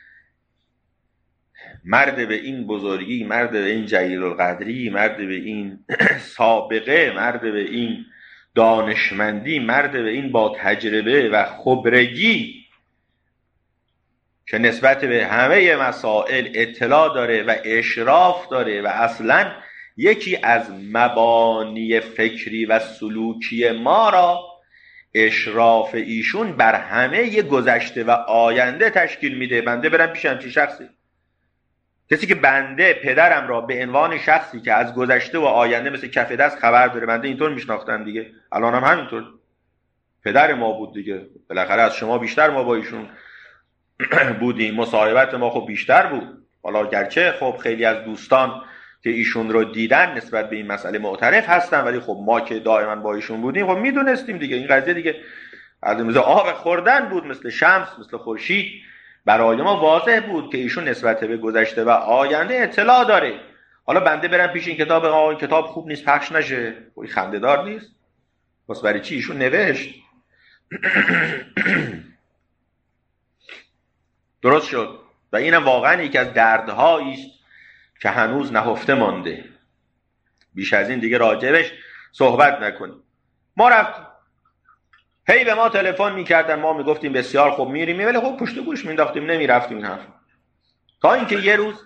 مرد به این بزرگی، مرد به این جلیل القدری، مرد به این سابقه، مرد به این دانشمندی، مرد به این با تجربه و خبرگی که نسبت به همه مسائل اطلاع داره و اشراف داره و اصلا یکی از مبانی فکری و سلوکی ما را اشراف ایشون بر همه گذشته و آینده تشکیل میده. بنده برم پیش همچین شخصی، کسی که بنده پدرم را به عنوان شخصی که از گذشته و آینده مثل کف دست خبر داره، بنده اینطور میشناختم دیگه، الان هم همینطور. پدر ما بود دیگه، بالاخره از شما بیشتر ما با ایشون بودیم، مصاحبت ما خب بیشتر بود. حالا گرچه خب خیلی از دوستان که ایشون رو دیدن نسبت به این مسئله معترف هستن، ولی خب ما که دائما با ایشون بودیم خب میدونستیم دیگه این قضیه دیگه از مثل آب خوردن بود، مثل شمس، مثل خورشید. برای ما واضح بود که ایشون نسبت به گذشته و آینده اطلاع داره. حالا بنده برم پیش این کتاب، آقا این کتاب خوب نیست پخش نشه، این خنده‌دار نیست، واسه برای چی ایشون نوشت؟ درست شد. و اینم واقعا یکی از دردهایی است که هنوز نهفته مانده. بیش از این دیگه راجبش صحبت نکنیم. ما رفتیم، هی به ما تلفن میکردن، ما میگفتیم بسیار خوب میریم، ولی خب پشت گوش مینداختیم نمیرفتیم این حرف. تا اینکه یه روز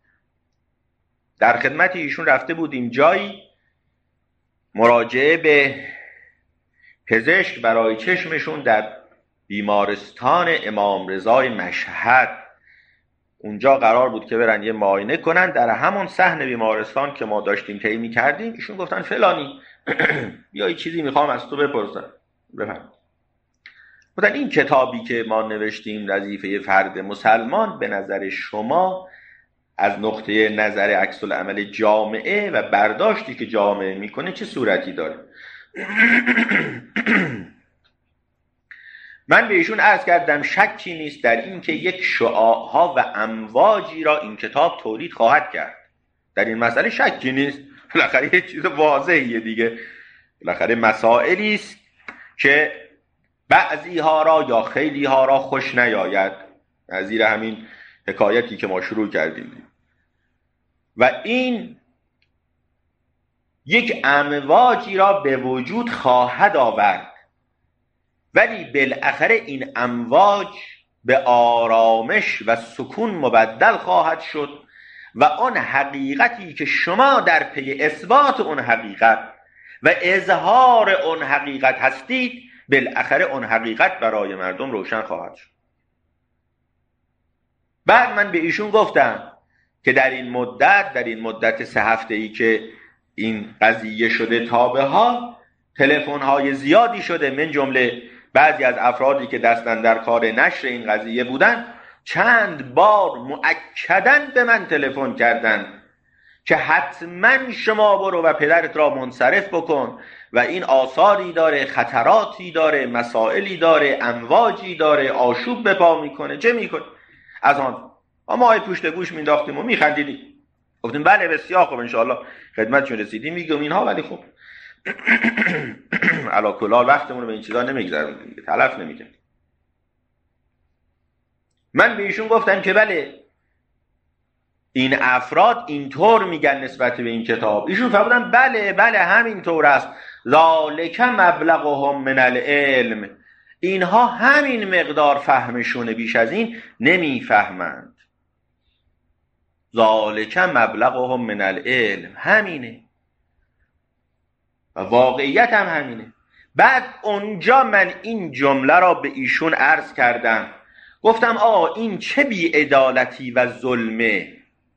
در خدمت ایشون رفته بودیم جایی، مراجعه به پزشک برای چشمشون در بیمارستان امام رضای مشهد. اونجا قرار بود که برن یه معاینه کنن. در همون صحن بیمارستان که ما داشتیم طی می‌کردیم ایشون گفتن فلانی بیا یه چیزی میخوام از تو بپرسم. بفهم. گفتن این کتابی که ما نوشتیم وظیفه فرد مسلمان به نظر شما از نقطه نظر عکس العمل جامعه و برداشتی که جامعه میکنه چه صورتی داره؟ من به ایشون عرض کردم شکی نیست در این که یک شعاع‌ها و امواجی را این کتاب تولید خواهد کرد. در این مسئله شکی نیست. بالاخره یه چیز واضحیه دیگه. بالاخره مسائلی است که بعضی ها را یا خیلی ها را خوش نیاید، نظیر همین حکایتی که ما شروع کردیم. و این یک امواجی را به وجود خواهد آورد، ولی بالاخره این امواج به آرامش و سکون مبدل خواهد شد و آن حقیقتی که شما در پی اثبات اون حقیقت و اظهار اون حقیقت هستید، بالاخره اون حقیقت برای مردم روشن خواهد شد. بعد من به ایشون گفتم که در این مدت در این مدت سه هفته ای که این قضیه شده تا به حال تلفن های زیادی شده، من جمله بعضی از افرادی که دستن در کار نشر این قضیه بودن چند بار مؤکداً به من تلفن کردن که حتما شما برو و پدرت را منصرف بکن و این آثاری داره، خطراتی داره، مسائلی داره، امواجی داره، آشوب به پا میکنه، چه میکنه. از آن ما های پشت گوش مینداختیم و میخندیدیم، گفتیم بله بسیار خوب انشاءالله خدمتشون رسیدیم، میگم اینها، ولی خب علا کلال وقتمون رو به این چیزا نمیگذاریم، تلف نمیکنیم. من به ایشون گفتم که بله این افراد اینطور میگن نسبت به این کتاب. ایشون فرمودن بله بله همینطور است، ذالک مبلغهم من العلم، اینها همین مقدار فهمشونه، بیش از این نمیفهمند. ذالک مبلغهم من العلم، همینه و واقعیت هم همینه. بعد اونجا من این جمله را به ایشون عرض کردم، گفتم آه این چه بی‌عدالتی و ظلمه،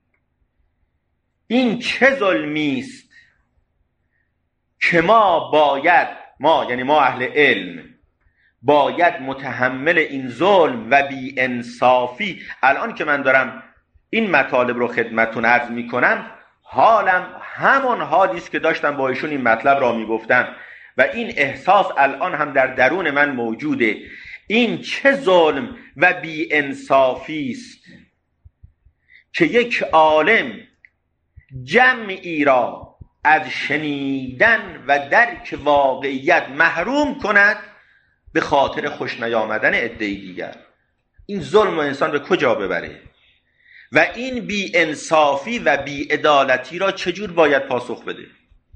این چه ظلمی است که ما باید، ما یعنی ما اهل علم باید متحمل این ظلم و بی انصافی. الان که من دارم این مطالب رو خدمتتون عرض میکنم، حالم همون حالی است که داشتم با ایشون این مطلب را میگفتم و این احساس الان هم در درون من موجوده. این چه ظلم و بی انصافی است که یک عالم جمعی را از شنیدن و درک واقعیت محروم کند به خاطر خوش نیامدن عده‌ای دیگر. این ظلم و انسان به کجا ببره؟ و این بی انصافی و بی عدالتی را چجور باید پاسخ بده؟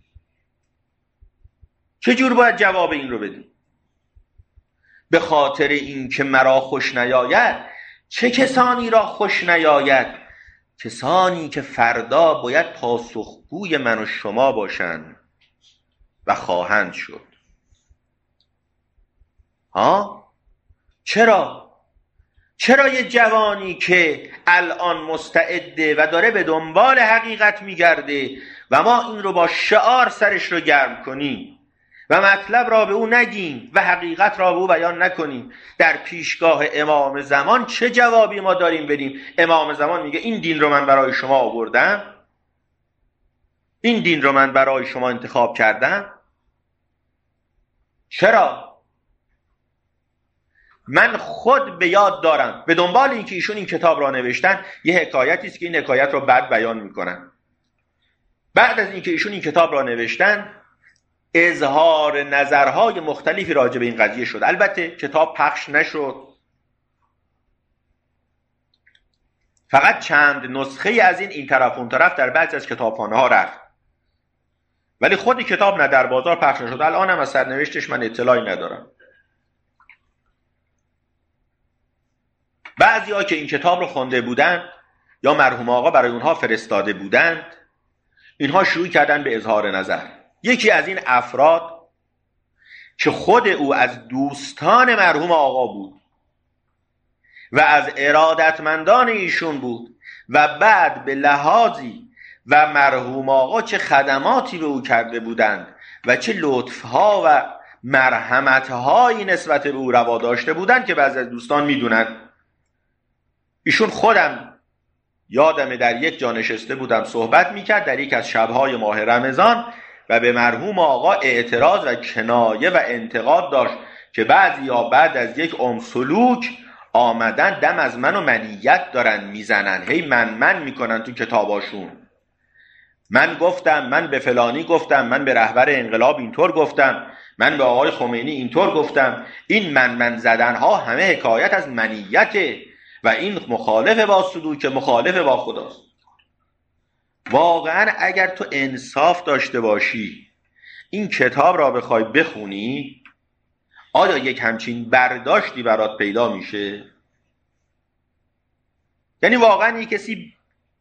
چجور باید جواب این رو بده؟ به خاطر این که مرا خوش نیاید، چه کسانی را خوش نیاید؟ کسانی که فردا باید پاسخگوی من و شما باشند و خواهند شد. ها؟ چرا؟ چرا یه جوانی که الان مستعده و داره به دنبال حقیقت میگرده و ما این رو با شعار سرش رو گرم کنیم و مطلب را به او نگیم و حقیقت را به او بیان نکنیم، در پیشگاه امام زمان چه جوابی ما داریم بدیم؟ امام زمان میگه این دین رو من برای شما آوردم، این دین رو من برای شما انتخاب کردم. چرا؟ من خود به یاد دارم به دنبال اینکه ایشون این کتاب را نوشتن، یه حکایتی است که این حکایت رو بعد بیان میکنن. بعد از اینکه ایشون این کتاب را نوشتن، اظهار نظرهای مختلفی راجع به این قضیه شد. البته کتاب پخش نشد، فقط چند نسخه از این این طرف اون طرف در بعضی از کتابخانه ها رفت، ولی خود کتاب نه در بازار پخش نشد. الان هم از سرنوشتش من اطلاعی ندارم. بعضی ها که این کتاب رو خونده بودند یا مرحوم آقا برای اونها فرستاده بودند، اینها شروع کردن به اظهار نظر. یکی از این افراد که خود او از دوستان مرحوم آقا بود و از ارادتمندان ایشون بود و بعد به لحاظی و مرحوم آقا چه خدماتی به او کرده بودند و چه لطفها و مرحمتهایی نسبت به او روا داشته بودند که بعضی از دوستان میدونند. ایشون خودم یادمه در یک جا نشسته بودم صحبت میکرد در یک از شبهای ماه رمضان و به مرحوم آقا اعتراض و کنایه و انتقاد داشت که بعضی یا بعد از یک عمر سلوک آمدن دم از من و منیت دارن میزنن، هی من من میکنن تو کتاباشون. من گفتم، من به فلانی گفتم، من به رهبر انقلاب اینطور گفتم، من به آقای خمینی اینطور گفتم. این من من زدن ها همه حکایت از منیته و این مخالف با سلوک، مخالف با خداست. واقعا اگر تو انصاف داشته باشی این کتاب را بخوای بخونی، آیا یک همچین برداشتی برات پیدا میشه؟ یعنی واقعا یک کسی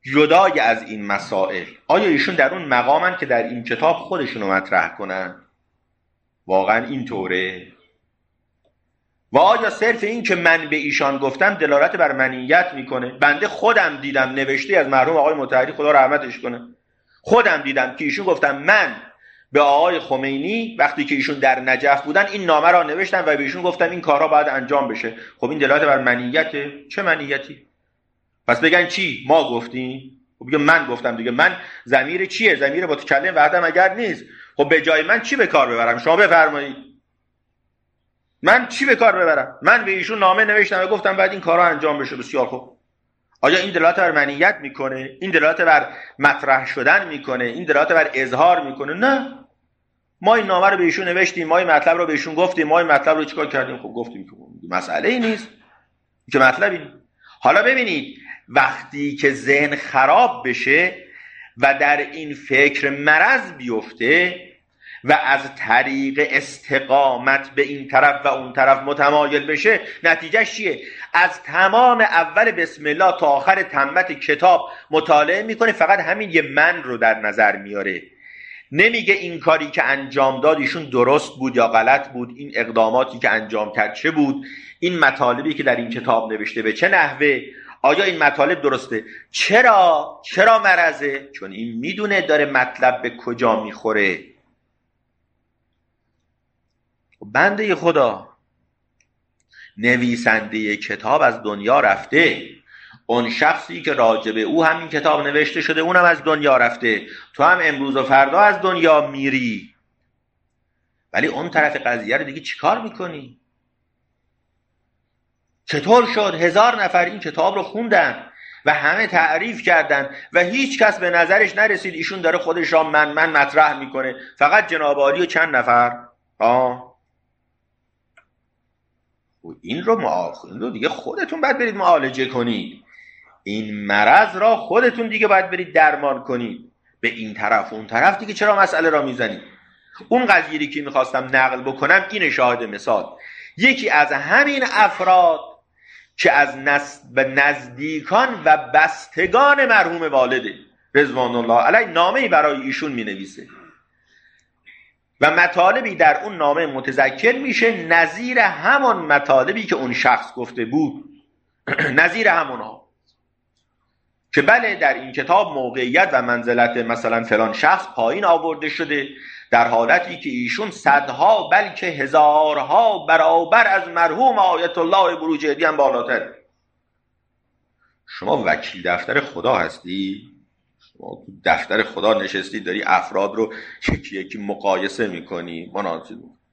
جدای از این مسائل آیا ایشون در اون مقامن که در این کتاب خودشونو مطرح کنن؟ واقعا اینطوره؟ و آیا صرف این که من به ایشان گفتم دلالت بر منیت میکنه؟ بنده خودم دیدم نوشته از مرحوم آقای مطهری خدا رحمتش کنه، خودم دیدم که ایشون گفتم من به آقای خمینی وقتی که ایشون در نجف بودن این نامه را نوشتم و به ایشون گفتم این کارا باید انجام بشه. خب این دلالت بر منیته؟ چه منیتی؟ پس بگن چی؟ ما گفتیم؟ خب بگم من گفتم دیگه. من ضمیر چیه؟ ضمیر متکلم وحدم اگر نیست، خب به جای من چی به کار ببرم؟ شما بفرمایید. من چی به کار ببرم؟ من به ایشون نامه نوشتم و گفتم بعد این کارا انجام بشه. بسیار خوب. آیا این دلالت بر منیت میکنه؟ این دلالت بر مطرح شدن میکنه؟ این دلالت بر اظهار میکنه؟ نه. ما این نامه رو به ایشون نوشتیم، ما این مطلب رو به ایشون گفتیم، ما این مطلب رو چیکار کردیم؟ خب گفتیم که مسئله ای نیست که مطلبی نیست. حالا ببینید وقتی که ذهن خراب بشه و در این فکر مرض بیفته و از طریق استقامت به این طرف و اون طرف متمایل بشه، نتیجهش چیه؟ از تمام اول بسم الله تا آخر تمت کتاب مطالعه میکنه، فقط همین یه من رو در نظر میاره. نمیگه این کاری که انجام داد ایشون درست بود یا غلط بود، این اقداماتی که انجام کرد چه بود، این مطالبی که در این کتاب نوشته به چه نحوه، آیا این مطالب درسته؟ چرا؟ چرا مرزه؟ چون این میدونه داره مطلب به کجا میخوره. بنده خدا نویسنده کتاب از دنیا رفته، اون شخصی که راجب او همین کتاب نوشته شده اونم از دنیا رفته، تو هم امروز و فردا از دنیا میری، ولی اون طرف قضیه رو دیگه چیکار میکنی؟ چطور شد هزار نفر این کتاب رو خوندن و همه تعریف کردن و هیچ کس به نظرش نرسید ایشون داره خودش را من من مطرح میکنه، فقط جناب عالی و چند نفر؟ آه این رو معاخ... این رو دیگه خودتون باید برید معالجه کنید. این مرض را خودتون دیگه باید برید درمان کنید. به این طرف اون طرف دیگه چرا مسئله را میزنید؟ اون قضیه‌ای که میخواستم نقل بکنم این شاهد مثال. یکی از همین افراد که از نزدیکان و بستگان مرحوم والده رضوان الله علیه نامه‌ای برای ایشون مینویسه و مطالبی در اون نامه متذکر میشه نظیر همون مطالبی که اون شخص گفته بود نظیر همونها، که بله در این کتاب موقعیت و منزلت مثلا فلان شخص پایین آورده شده، در حالتی که ایشون صدها بلکه هزارها برابر از مرحوم آیت الله بروجردی هم بالاتر. شما وکیل دفتر خدا هستی؟ شما تو دفتر خدا نشستی داری افراد رو یکی یکی مقایسه میکنی، مناظره.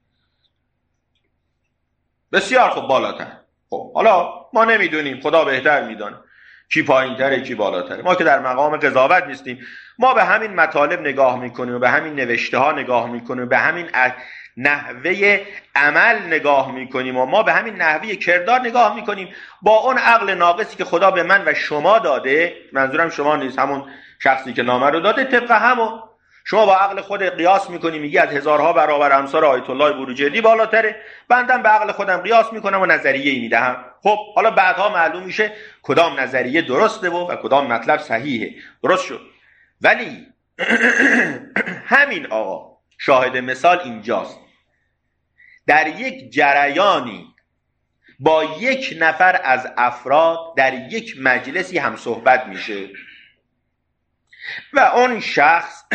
بسیار خوب، بالاتر. خب حالا ما نمیدونیم، خدا بهتر میدونه کی پایین تره کی بالاتره، ما که در مقام قضاوت نیستیم. ما به همین مطالب نگاه میکنیم و به همین نوشته ها نگاه میکنیم و به همین نحوه عمل نگاه میکنیم و ما به همین نحوه کردار نگاه میکنیم. با اون عقل ناقصی که خدا به من و شما داده، منظورم شما نیست، همون شخصی که نامه رو داده، طبق همون شما با عقل خود قیاس میکنی، میگی از هزارها برابر امثال آیت الله بروجردی بالاتره، بندم به عقل خودم قیاس میکنم و نظریه‌ای میدهم. خب حالا بعدها معلوم میشه کدام نظریه درسته و, و کدام مطلب صحیحه. درست شد. ولی همین آقا شاهد مثال اینجاست. در یک جریانی با یک نفر از افراد در یک مجلسی هم صحبت میشه و اون شخص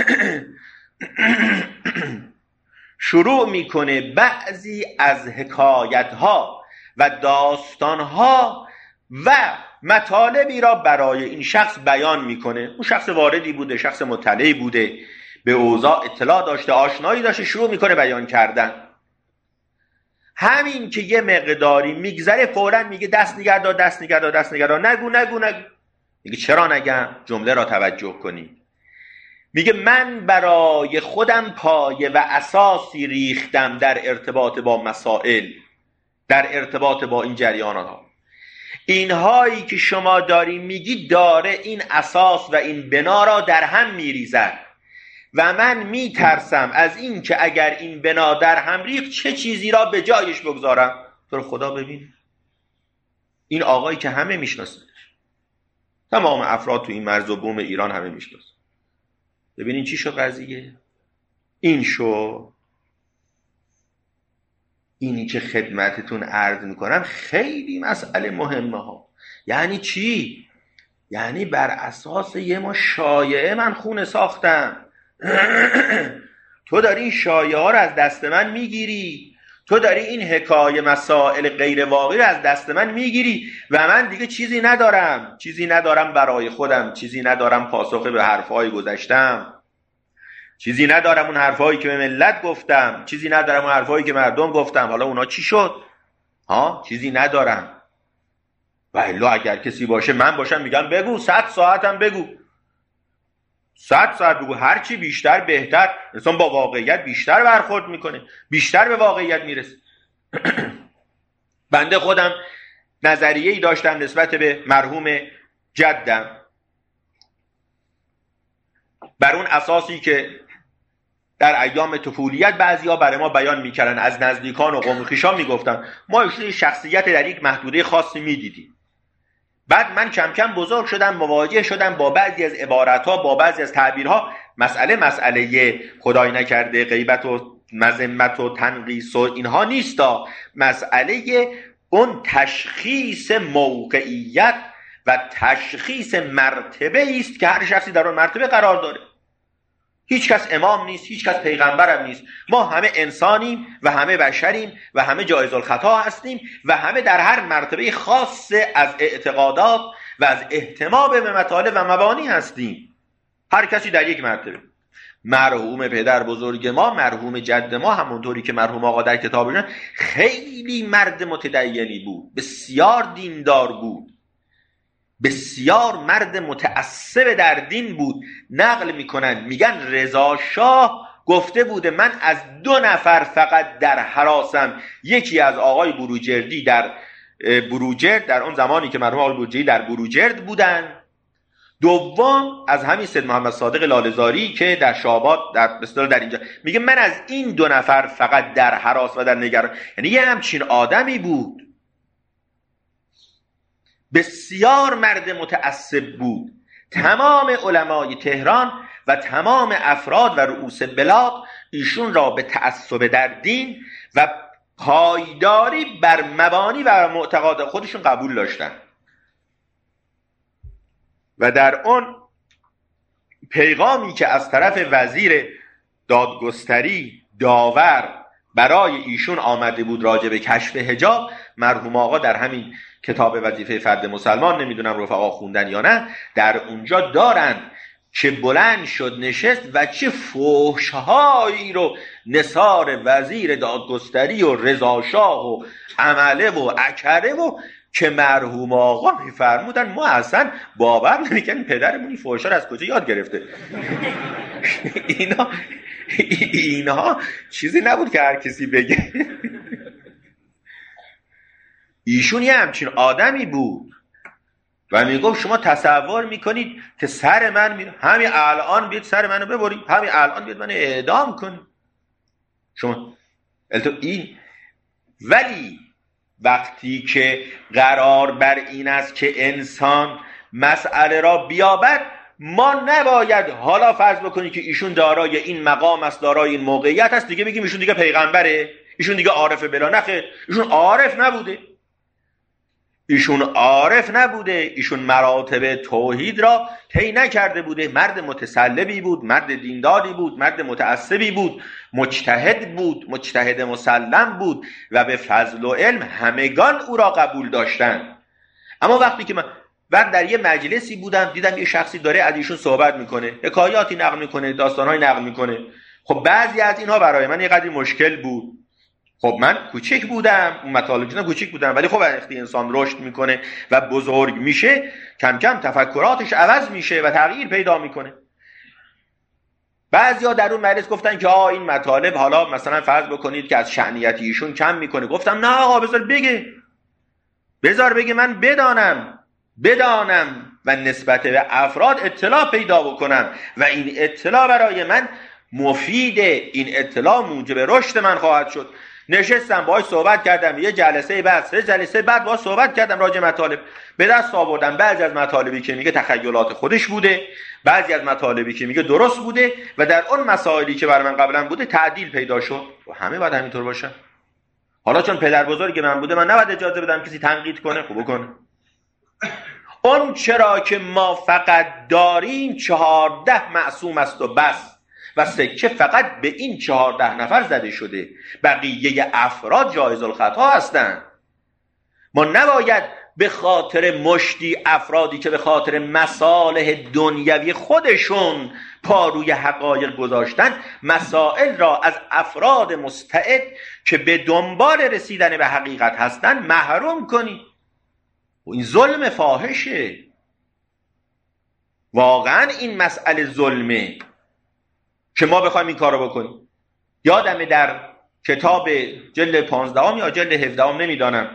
شروع میکنه بعضی از حکایتها و داستانها و مطالبی را برای این شخص بیان میکنه. اون شخص واردی بوده، شخص مطلعی بوده، به اوضاع اطلاع داشته، آشنایی داشته، شروع میکنه بیان کردن. همین که یه مقداری میگذره فوراً میگه دست نگه دار، دست نگه دار، دست نگه دار، نگو نگو نگو. میگه چرا نگم؟ جمله را توجه کنی. میگه من برای خودم پایه و اساسی ریختم در ارتباط با مسائل، در ارتباط با این جریانات. اینهایی که شما داری میگی داره این اساس و این بنا را در هم میریزد و من میترسم از این که اگر این بنا در هم ریخت چه چیزی را به جایش بگذارم. تو رو خدا ببین این آقایی که همه میشناسن، تمام افراد تو این مرز و بوم ایران همه میشناسن. ببینین چی شد قضیه. این شو اینی که خدمتتون عرض میکنم خیلی مسئله مهمه ها. یعنی چی؟ یعنی بر اساس یه ما شایعه من خونه ساختم. تو داری این شایعه ها رو از دست من میگیری، تو داری این حکایه مسائل غیر واقعی رو از دست من میگیری و من دیگه چیزی ندارم، چیزی ندارم برای خودم، چیزی ندارم پاسخ به حرفهای گذشتم، چیزی ندارم اون حرفایی که به ملت گفتم، چیزی ندارم اون حرفایی که مردم گفتم. حالا اونا چی شد؟ ها چیزی ندارم. و الا اگر کسی باشه من باشم میگم بگو، صد ساعتم بگو، صد ساعت بگو، هر چی بیشتر بهتر. انسان با واقعیت بیشتر برخورد میکنه، بیشتر به واقعیت میرسه. بنده خودم نظریه‌ای داشتم نسبت به مرحوم جدم، بر اون اساسی که در ایام طفولیت بعضیا برای ما بیان میکردن، از نزدیکان و قوم خویشان میگفتن، ما ایشون شخصیت در یک محدوده خاصی میدیدیم. بعد من کم کم بزرگ شدم، مواجه شدم با بعضی از عبارتها، با بعضی از تعبیرها. مسئله مسئله خدای نکرده غیبت و مذمت و تنقیص و اینها نیستا، مسئله اون تشخیص موقعیت و تشخیص مرتبه است که هر شخصی در اون مرتبه قرار داره. هیچ کس امام نیست، هیچ کس پیغمبر هم نیست. ما همه انسانیم و همه بشریم و همه جایز الخطا هستیم و همه در هر مرتبه خاص از اعتقادات و از اهتمام به مطالب و مبانی هستیم. هر کسی در یک مرتبه. مرحوم پدر بزرگ ما، مرحوم جد ما، همونطوری که مرحوم آقا در کتابشون، خیلی مرد متدینی بود، بسیار دیندار بود، بسیار مرد متعصب در دین بود. نقل میکنن میگن رضا شاه گفته بوده من از دو نفر فقط در هراسم، یکی از آقای بروجردی در بروجرد، در اون زمانی که مرحوم آقای بروجردی در بروجرد بودن، دوم از همین سید محمد صادق لاله‌زاری که در شعبات در بسیار در اینجا. میگه من از این دو نفر فقط در هراس و در نگران. یعنی یه همچین آدمی بود، بسیار مرد متعصب بود. تمام علمای تهران و تمام افراد و رؤوس بلاد ایشون را به تعصب در دین و پایداری بر مبانی و معتقد خودشون قبول داشتن و در اون پیغامی که از طرف وزیر دادگستری داور برای ایشون آمده بود راجع به کشف حجاب، مرحوم آقا در همین کتاب وظیفه فرد مسلمان، نمیدونم رفقا خوندن یا نه، در اونجا دارن که بلند شد نشست و چه فحش‌هایی رو نثار وزیر دادگستری و رضا شاه و عمله و اکره و که مرحوم آقا میفرمودن ما اصلا باور نمی‌کنیم پدرمون این فحشا رو از کجا یاد گرفته. اینا اینها چیزی نبود که هر کسی بگه. ایشون یه همچین آدمی بود و میگفت شما تصور میکنید که سر من می... همین الان بیاد سر منو ببرید، همین الان بیاد منو اعدام کنید شما التو این. ولی وقتی که قرار بر این است که انسان مسئله را بیابد، ما نباید حالا فرض بکنید که ایشون دارای این مقام است، دارای این موقعیت است، دیگه بگیم ایشون دیگه پیغمبره، ایشون دیگه عارف بلا نخیر. ایشون عارف نبوده، ایشون عارف نبوده، ایشون مراتب توحید را طی نکرده بوده. مرد متسلبی بود، مرد دینداری بود، مرد متعصبی بود، مجتهد بود، مجتهد مسلم بود و به فضل و علم همگان او را قبول داشتن. اما وقتی که من بعد در یه مجلسی بودم دیدم یه شخصی داره از ایشون صحبت میکنه، حکایاتی نقل میکنه، داستانهای نقل میکنه. خب بعضی از اینها برای من یه قدری مشکل بود. خب من کوچک بودم، اون مطالب جنم کوچک بودم، ولی خب وقتی انسان رشد میکنه و بزرگ میشه کم کم تفکراتش عوض میشه و تغییر پیدا میکنه. بعضیا در اون مجلس گفتن که آ این مطالب حالا مثلا فرض بکنید که از شأنیت ایشون کم میکنه. گفتم نه آقا بذار بگه، بذار بگه من بدانم بدانم و نسبت به افراد اطلاع پیدا بکنم و این اطلاع برای من مفیده، این اطلاع موجب رشد من خواهد شد. نشستم باهاش صحبت کردم، یه جلسه بعد سه جلسه بعد باهاش صحبت کردم راجع مطالب، به دست آوردم بعضی از مطالبی که میگه تخیلات خودش بوده، بعضی از مطالبی که میگه درست بوده و در اون مسائلی که برای من قبلا بوده تعدیل پیدا شد. و همه باید همینطور باشه. حالا چون پدر بزرگ من بوده من نباید اجازه بدم کسی تنقید کنه؟ خوب کنه. اون چرا که ما فقط داریم چهارده معصوم است و بس و سکه فقط به این چهارده نفر زده شده، بقیه افراد جایز الخطا هستند. ما نباید به خاطر مشتی افرادی که به خاطر مصالح دنیوی خودشون پاروی حقایق گذاشتن مسائل را از افراد مستعد که به دنبال رسیدن به حقیقت هستن محروم کنیم. و این ظلم فاحشه. واقعا این مسئله ظلمه که ما بخوایم این کار رو بکنیم. یادمه در کتاب جلد پانزدهم یا جلد هفدهم نمیدانم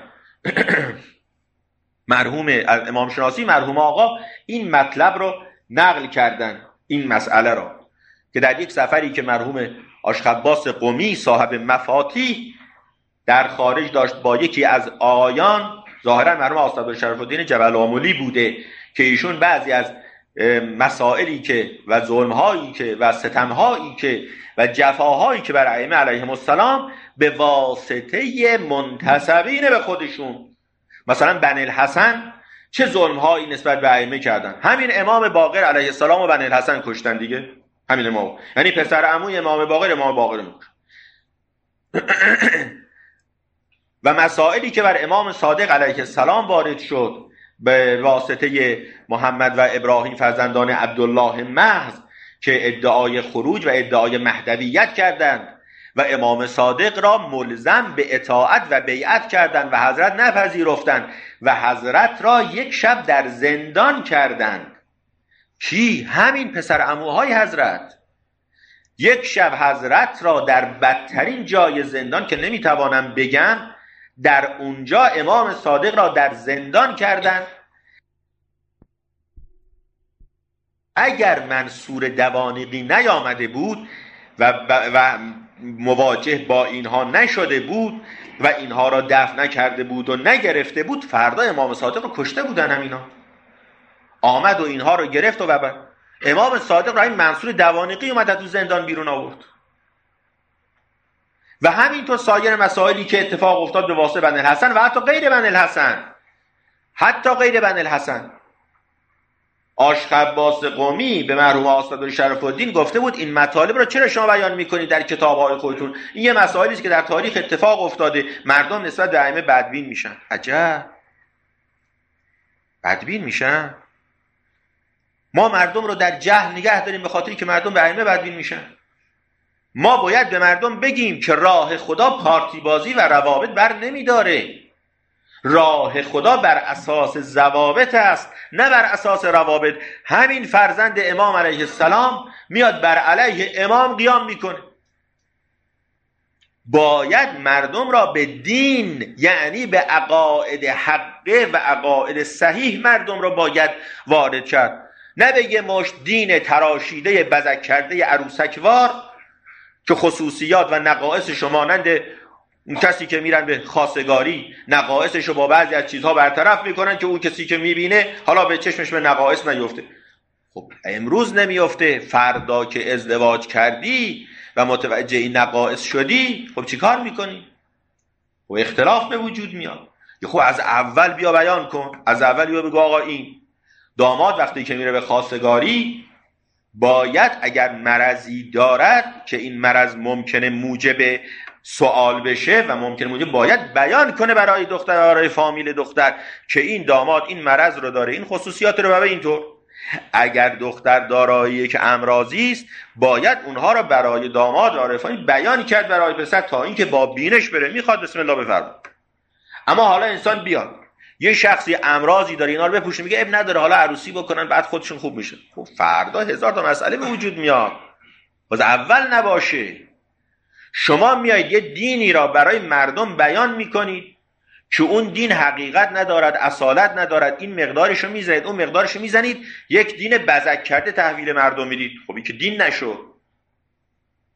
مرحوم امام شناسی مرحوم آقا این مطلب رو نقل کردن، این مسئله رو که در یک سفری که مرحوم آشخباس قمی صاحب مفاتیح در خارج داشت با یکی از آقایان، ظاهرا مرحوم استاد شرف الدین جبل آملی بوده، که ایشون بعضی از مسائلی که و ظلم‌هایی که و ستم‌هایی که و جفاهایی که بر ائمه علیهم السلام به واسطه منتسبین به خودشون، مثلا بنی الحسن چه ظلم‌هایی نسبت به ائمه کردن. همین امام باقر علیه السلام و بنی الحسن کشتن دیگه، همین امام، یعنی پسر عموی امام باقر امام باقر میکشت. و مسائلی که بر امام صادق علیه السلام وارد شد به واسطه محمد و ابراهیم فرزندان عبدالله محض که ادعای خروج و ادعای مهدویت کردند و امام صادق را ملزم به اطاعت و بیعت کردند و حضرت نپذیرفتند و حضرت را یک شب در زندان کردند. کی؟ همین پسر عموهای حضرت. یک شب حضرت را در بدترین جای زندان که نمیتوانم بگم، در اونجا امام صادق را در زندان کردند. اگر منصور دوانیقی نیامده بود و, و مواجه با اینها نشده بود و اینها را دفع نکرده بود و نگرفته بود، فردا امام صادق رو کشته بودن. همینا آمد و اینها رو گرفت و بعد امام صادق را این منصور دوانیقی اومد تو زندان بیرون آورد. و همینطور سایر مسائلی که اتفاق افتاد به واسطه بنی الحسن و حتی غیر بنی الحسن، حتی غیر بنی الحسن. آشخباس قمی به مرحوم استاد شرف الدین گفته بود این مطالب رو چرا شما بیان میکنید در کتاب‌های خودتون؟ این یه مسائلی است که در تاریخ اتفاق افتاده، مردم نسبت به ائمه بدبین میشن. عجب، بدبین میشن؟ ما مردم رو در جهل نگه داریم به خاطری که مردم به ائمه بدبین میشن. ما باید به مردم بگیم که راه خدا پارتی بازی و روابط بر نمیداره. راه خدا بر اساس ضوابط است، نه بر اساس روابط. همین فرزند امام علیه السلام میاد بر علیه امام قیام میکنه. باید مردم را به دین، یعنی به عقاید حقه و عقاید صحیح مردم را باید وارد کرد. نه بگه مشت دین تراشیده بزک کرده عروسکوار که خصوصیات و نقائصش مانند اون کسی که میرن به خواستگاری نقائصش رو با بعضی از چیزها برطرف میکنن که اون کسی که میبینه حالا به چشمش به نقائص نیفته. خب امروز نمیفته، فردا که ازدواج کردی و متوجه این نقائص شدی، خب چی کار میکنی؟ خب اختلاف به وجود میاد. خب از اول بیا بیان کن، از اول بیا بگو آقا این داماد وقتی که میره به خواستگاری باید اگر مرضی دارد که این مرض ممکنه موجب سوال بشه و ممکنه موجب، باید بیان کنه برای دختر، برای فامیل دختر که این داماد این مرض رو داره، این خصوصیات رو به اینطور. اگر دختر دارایی که امراضی است باید اونها رو برای داماد و فامیل بیان کرد برای پسر تا اینکه با بینش بره میخواد بسم الله بفرما. اما حالا انسان بیاد یه شخصی امراضی داره اینا رو بپوشه میگه اب نداره حالا عروسی بکنن بعد خودشون خوب میشه. خب فردا هزار تا مسئله به وجود میاد. باز اول نباشه. شما میایید یه دینی را برای مردم بیان میکنید که اون دین حقیقت ندارد، اصالت ندارد، این مقدارشو میزنید اون مقدارشو میزنید، یک دین بزک کرده تحویل مردم میدید. خب این که دین نشد.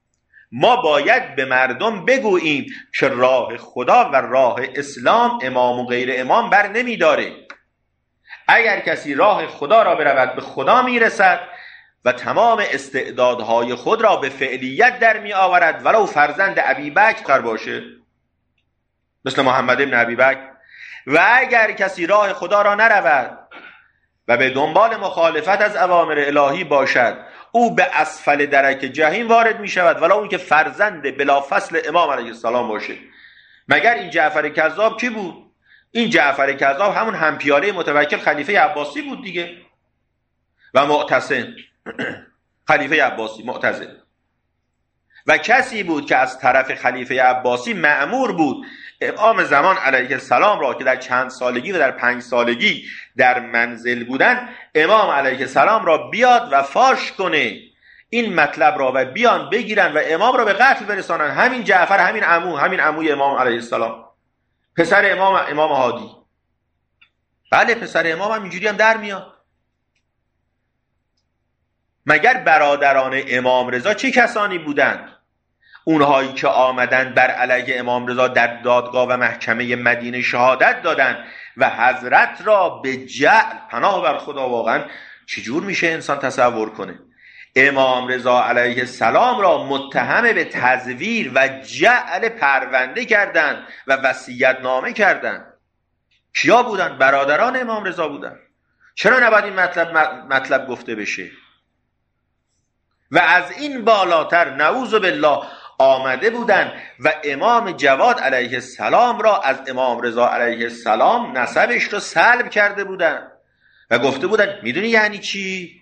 ما باید به مردم بگوییم که راه خدا و راه اسلام امام و غیر امام بر نمی داره. اگر کسی راه خدا را برود به خدا می رسد و تمام استعدادهای خود را به فعلیت در می آورد، ولو فرزند ابی بکر باشه، مثل محمد ابن ابی بکر. و اگر کسی راه خدا را نرود و به دنبال مخالفت از اوامر الهی باشد، او به اسفل درک جهنم وارد می شود، ولو اون که فرزند بلافصل امام علیه السلام باشه. مگر این جعفر کذاب کی بود؟ این جعفر کذاب همون همپیاله متوکل خلیفه عباسی بود دیگه، و معتصم خلیفه عباسی معتزل، و کسی بود که از طرف خلیفه عباسی مأمور بود امام زمان علیه السلام را که در چند سالگی و در پنج سالگی در منزل بودن، امام علیه السلام را بیاد و فاش کنه این مطلب را و بیان بگیرن و امام را به قتل برسانن. همین جعفر، همین عمو، همین عموی امام علیه السلام، پسر امام امام هادی. بله پسر امام هم اینجوری هم در میاد. مگر برادران امام رضا چه کسانی بودند؟ اونهایی که آمدن بر علیه امام رضا در دادگاه و محکمه مدینه شهادت دادن و حضرت را به جعل، پناه بر خدا، واقعا چجور میشه انسان تصور کنه، امام رضا علیه السلام را متهم به تزویر و جعل پرونده کردند و وصیت نامه کردند. کیا بودن؟ برادران امام رضا بودن. چرا نباید این مطلب مطلب گفته بشه؟ و از این بالاتر نعوذ بالله آمده بودن و امام جواد علیه السلام را از امام رضا علیه السلام نسبش رو سلب کرده بودن و گفته بودن میدونی یعنی چی؟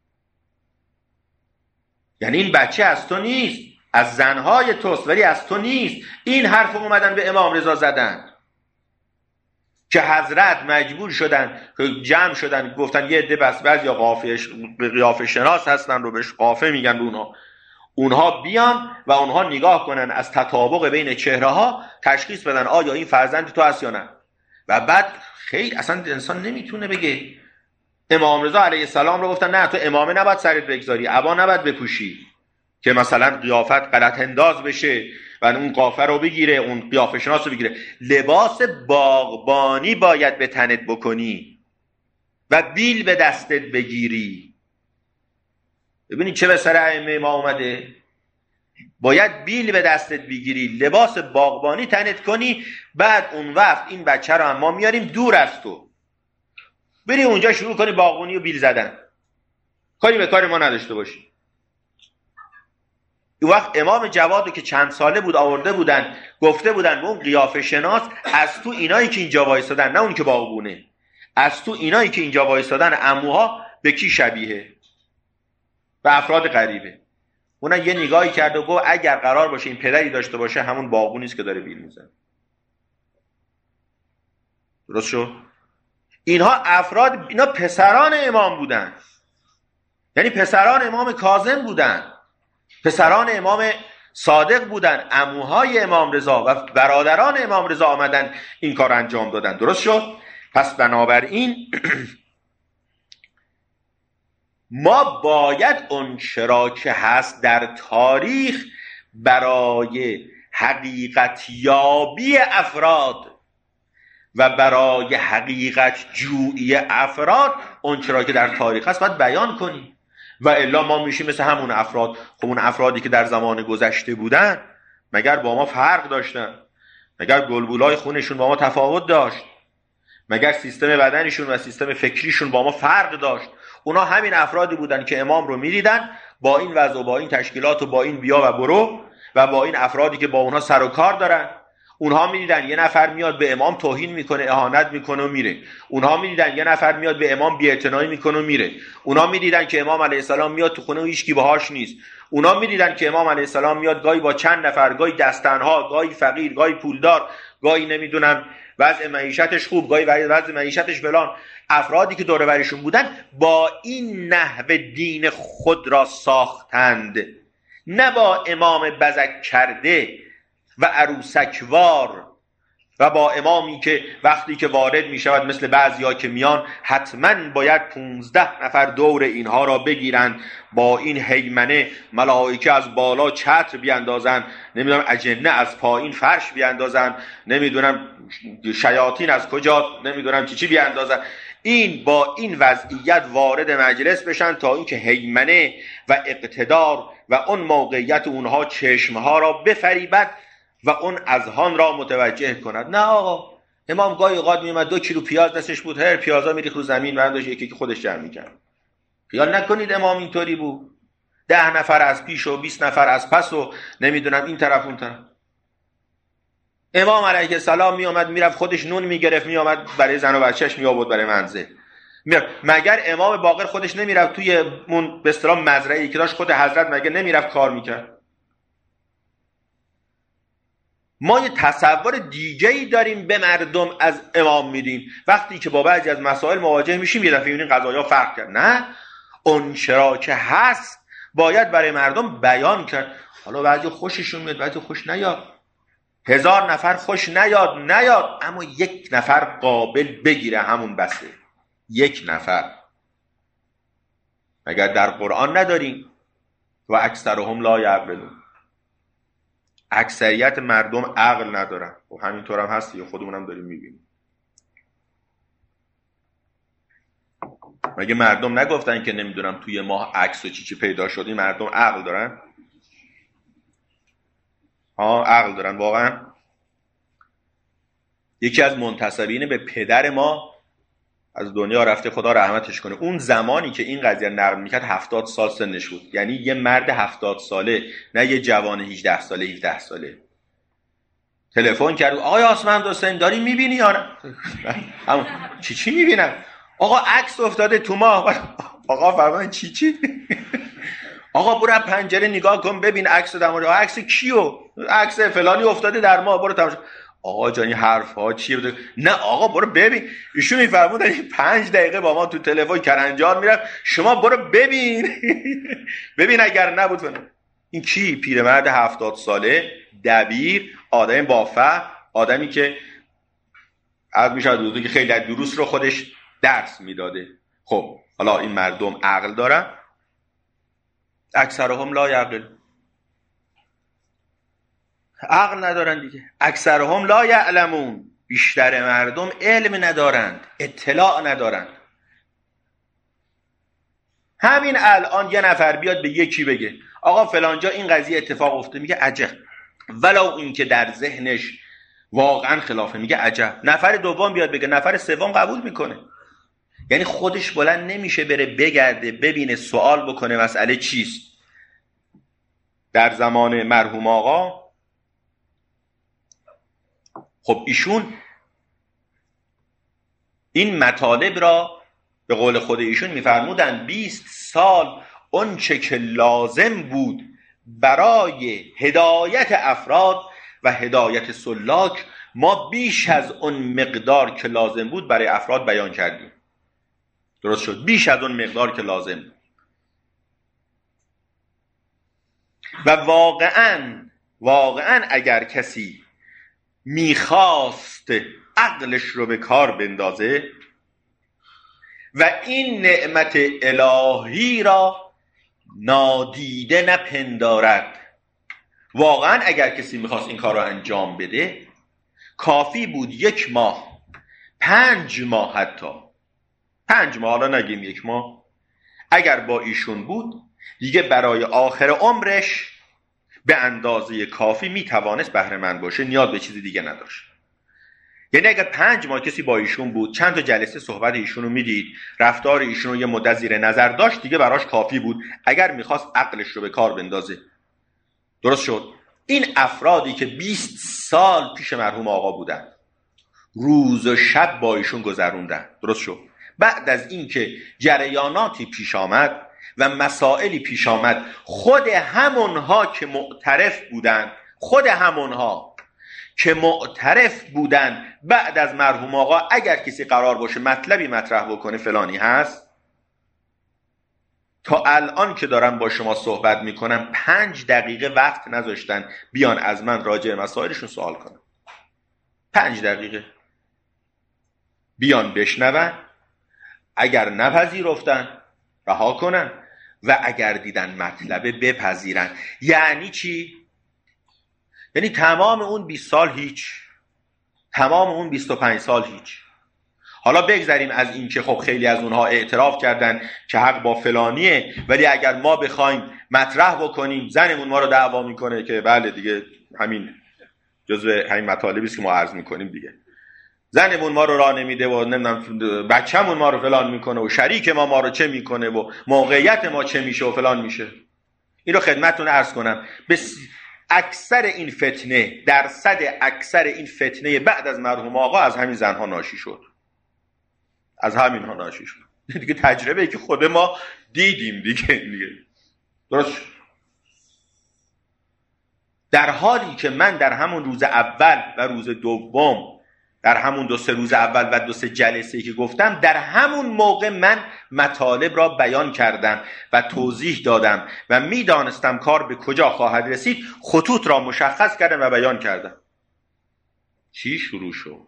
یعنی این بچه از تو نیست، از زنهای توست ولی از تو نیست. این حرف اومدن به امام رضا زدن که حضرت مجبور شدن که جمع شدن، گفتن یه عده بس بعضی یا قیافه شناس هستن رو بهش قافه میگن به اونها، اونها بیان و اونها نگاه کنن از تطابق بین چهره ها تشخیص بدن آیا این فرزند تو هست یا نه. و بعد خیلی اصلا انسان نمیتونه بگه. امام رضا علیه السلام رو گفتن نه تو امامه نباید سرت بگذاری، عبا نباید بپوشی که مثلا قیافت غلط انداز بشه و اون قافه رو بگیره، اون قیافه شناس رو بگیره. لباس باغبانی باید به تنت بکنی و بیل به دستت بگیری. ببینید چه به سر ائمه ما اومده. باید بیل به دستت بگیری، لباس باغبانی تنت کنی، بعد اون وقت این بچه رو هم ما میاریم دور از تو، بری اونجا شروع کنی باغبانی و بیل زدن، کاری به کار ما نداشته باشی. اون وقت امام جوادو که چند ساله بود آورده بودن، گفته بودن به اون قیافه شناس از تو اینایی که اینجا وایسادن، نه اون که باغبونه، از تو اینایی که اینجا وایسادن عموها به کی شبیه؟ به افراد غریبه. اونها یه نگاهی کرد و گفت اگر قرار باشه این پدری داشته باشه همون باغبونی است که داره بیل میزنه. درست شد؟ اینها افراد، اینا پسران امام بودن، یعنی پسران امام کاظم بودن، پسران امام صادق بودن، عموهای امام رضا و برادران امام رضا آمدن این کار انجام دادن. درست شد؟ پس بنابراین ما باید اون چرا که هست در تاریخ برای حقیقت یابی افراد و برای حقیقت جویی افراد اون چرا که در تاریخ هست باید بیان کنیم، و الا ما میشیم مثل همون افراد. خب اون افرادی که در زمان گذشته بودن مگر با ما فرق داشتن؟ مگر گلبولای خونشون با ما تفاوت داشت؟ مگر سیستم بدنشون و سیستم فکریشون با ما فرق داشت؟ اونا همین افرادی بودن که امام رو میدیدن با این وضع و با این تشکیلات و با این بیا و برو و با این افرادی که با اونها سر و کار دارن. اونها میدیدن یه نفر میاد به امام توهین میکنه، اهانت میکنه و میره. اونها میدیدن یه نفر میاد به امام بی‌اعتنایی میکنه و میره. اونها میدیدن که امام علیه السلام میاد تو خونه و هیچکی باهاش نیست. اونها میدیدن که امام علیه السلام میاد گاهی با چند نفر، گاهی دستنها، گاهی فقیر، گاهی پولدار، گاهی نمیدونم وضع معیشتش خوب، گاهی وضع معیشتش فلان. افرادی که دور و برشون بودن با این نحو دین خود را ساختند، نه با امام بزک کرده و عروسکوار و با امامی که وقتی که وارد می شود مثل بعضیا که میان حتما باید پونزده نفر دور اینها را بگیرند، با این هیمنه ملائکه از بالا چتر بیاندازن، نمیدونم اجنه از پایین فرش بیاندازن، نمیدونم شیاطین از کجا نمیدونم چی چی بیاندازن، این با این وضعیت وارد مجلس بشن تا اینکه هیمنه و اقتدار و اون موقعیت اونها چشمها را بفریبد و اون اذهان را متوجه کند. نه آقا، امام گاهی اوقات میومد دو کیلو پیاز دستش بود، هر پیازا میریخت رو زمین و داشت یکی که خودش جمع میکرد. خیال نکنید امام اینطوری بود، ده نفر از پیش و بیست نفر از پس و نمیدونم این طرف اون طرف. امام علیه السلام میومد میرفت خودش نون میگرفت میومد برای زن و بچهش میآورد برای منزل. مگر امام باقر خودش نمیرفت توی اون به اصطلاح مزرعه‌ای که داشت خود حضرت مگه نمیرفت کار میکرد؟ ما یه تصور دیگه‌ای داریم به مردم از امام میدیم، وقتی که با بعضی از مسائل مواجه میشیم یه دفعه میبینیم قضایا فرق کرد. نه، اون چرا که هست باید برای مردم بیان کرد. حالا بعضی خوششون میاد بعضی خوش نیاد، هزار نفر خوش نیاد نیاد، اما یک نفر قابل بگیره همون بسه. یک نفر. مگر در قرآن نداریم و اکثرهم لا یعقلون؟ اکثریت مردم عقل ندارن. و همینطور هم هست، یا خودمونم داریم میبینیم. مگه مردم نگفتن که نمیدونم توی ماه عکس و چی چی پیدا شدی؟ مردم عقل دارن؟ ها عقل دارن واقعا. یکی از منتسبین به پدر ما از دنیا رفته، خدا رحمتش کنه، اون زمانی که این قضیه نقل میکرد هفتاد سال سنش بود. یعنی یه مرد هفتاد ساله، نه یه جوان هجده ساله هفده ساله. تلفن کرد آقای آسمند حسین داری میبینی یا نه؟ همون چی چی میبینم؟ آقا عکس افتاده تو ماه. آقا فرمان چی چی؟ آقا برو پنجره نگاه کن ببین عکس در مورد عکس کیو؟ عکس فلانی افتاده در ماه، برو تماشا. آقا جانی حرف ها چیه بده؟ نه آقا برو ببین. ایشون میفرمودن پنج دقیقه با ما تو تلفن کرنجان میرفت، شما برو ببین. ببین اگر نبود فلان. این کی؟ پیرمرد هفتاد ساله، دبیر، آدم بافه، آدمی که عرض میشه دوزو که خیلی از دروس رو خودش درس میداده. خب حالا این مردم عقل دارن؟ اکثرهم لا یعقل. عقل ندارن دیگه. اکثرهم لا یعلمون. بیشتر مردم علم ندارند، اطلاع ندارند. همین الان یه نفر بیاد به یکی بگه آقا فلانجا این قضیه اتفاق افتاده، میگه عجب، ولو این که در ذهنش واقعا خلافه، میگه عجب. نفر دوم بیاد بگه، نفر سوم قبول میکنه. یعنی خودش بلند نمیشه بره بگرده ببینه سوال بکنه مسئله چیست. در زمان مرحوم آقا خب ایشون این مطالب را به قول خود ایشون میفرمودن بیست سال اون چه که لازم بود برای هدایت افراد و هدایت سلاک ما بیش از اون مقدار که لازم بود برای افراد بیان کردیم. درست شد؟ بیش از اون مقدار که لازم بود. و واقعا واقعا اگر کسی میخواست عقلش رو به کار بندازه و این نعمت الهی را نادیده نپندارد، واقعا اگر کسی میخواست این کار رو انجام بده، کافی بود یک ماه، پنج ماه، حتی پنج ماه، حالا نگیم یک ماه، اگر با ایشون بود دیگه برای آخر عمرش به اندازه کافی میتوانست بهره مند باشه، نیاز به چیز دیگه نداشت. یعنی اگر پنج ماه کسی با ایشون بود، چند تا جلسه صحبت ایشون رو میدید، رفتار ایشون رو یه مدت زیر نظر داشت، دیگه براش کافی بود اگر میخواست عقلش رو به کار بندازه. درست شد؟ این افرادی که بیست سال پیش مرحوم آقا بودن، روز و شب با ایشون گذروندن، درست شد؟ بعد از اینکه جریاناتی پیش آمد و مسائلی پیش آمد، خود همونها که معترف بودن خود همونها که معترف بودن بعد از مرحوم آقا اگر کسی قرار باشه مطلبی مطرح بکنه فلانی هست، تا الان که دارم با شما صحبت میکنم پنج دقیقه وقت نذاشتن بیان از من راجع مسائلشون سوال کنن. پنج دقیقه بیان بشنون، اگر نپذیرفتن رها کنن و اگر دیدن مطلبه بپذیرن. یعنی چی؟ یعنی تمام اون بیست سال هیچ، تمام اون بیست و پنج سال هیچ. حالا بگذاریم از این که خب خیلی از اونها اعتراف کردن که حق با فلانیه، ولی اگر ما بخوایم مطرح بکنیم زنمون ما رو دعوا میکنه که بله دیگه همین جزء همین مطالبی است که ما عرض میکنیم دیگه، زنمون ما رو راه نمیده و نمیدونم بچه‌مون ما رو فلان میکنه و شریک ما ما رو چه میکنه و موقعیت ما چه میشه و فلان میشه. این رو خدمتتون عرض کنم. بس اکثر این فتنه، درصد اکثر این فتنه بعد از مرحوم آقا از همین زنها ناشی شد، از همین ها ناشی شد. دیگه تجربه ای که خود ما دیدیم دیگه دیگه درست شد. در حالی که من در همون روز اول و روز دوم، در همون دو سه روز اول و دو سه جلسه‌ای که گفتم، در همون موقع من مطالب را بیان کردم و توضیح دادم و میدانستم کار به کجا خواهد رسید، خطوط را مشخص کردم و بیان کردم. چی شروع شد؟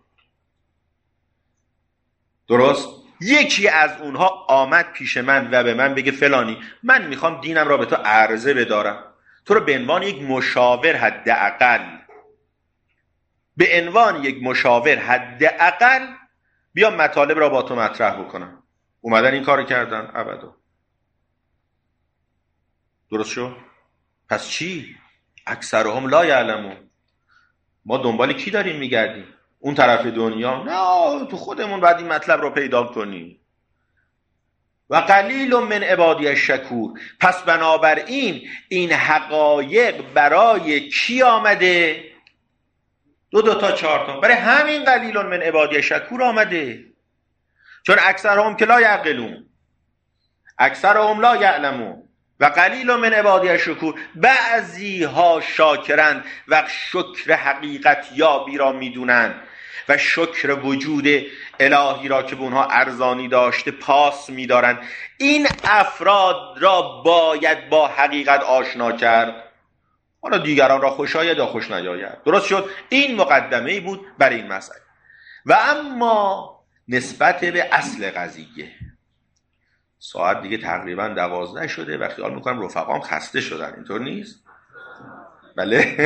درست؟ یکی از اونها آمد پیش من و به من بگه فلانی من میخوام دینم را به تو عرضه بدارم، تو رو به عنوان یک مشاور حداقل به عنوان یک مشاور حداقل بیا مطالب را با تو مطرح بکنم. اومدن این کارو کردن؟ ابدا. درست شد؟ پس چی؟ اکثرهم لا یعلمون. ما دنبال کی داریم میگردیم؟ اون طرف دنیا؟ نه، تو خودمون باید این مطلب رو پیدا کنیم. و قلیل من عبادی الشکور. پس بنابراین این حقایق برای کی آمده؟ دو دو تا چهار تا. برای همین قلیل من عبادی الشکور آمده. چون اکثرهم که لا یعقلون، اکثرهم لا یعلمون و قلیل من عبادی الشکور. بعضی ها شاکرند و شکر حقیقت یابی را میدونن و شکر وجود الهی را که به اونها ارزانی داشته پاس میدارن. این افراد را باید با حقیقت آشنا کرد، حالا دیگران را خوش آید یا خوش نیاید. درست شد؟ این مقدمه بود برای این مسئله. و اما نسبت به اصل قضیه، ساعت دیگه تقریبا دوازده شده و خیال میکنم رفقام خسته شدن، اینطور نیست؟ بله.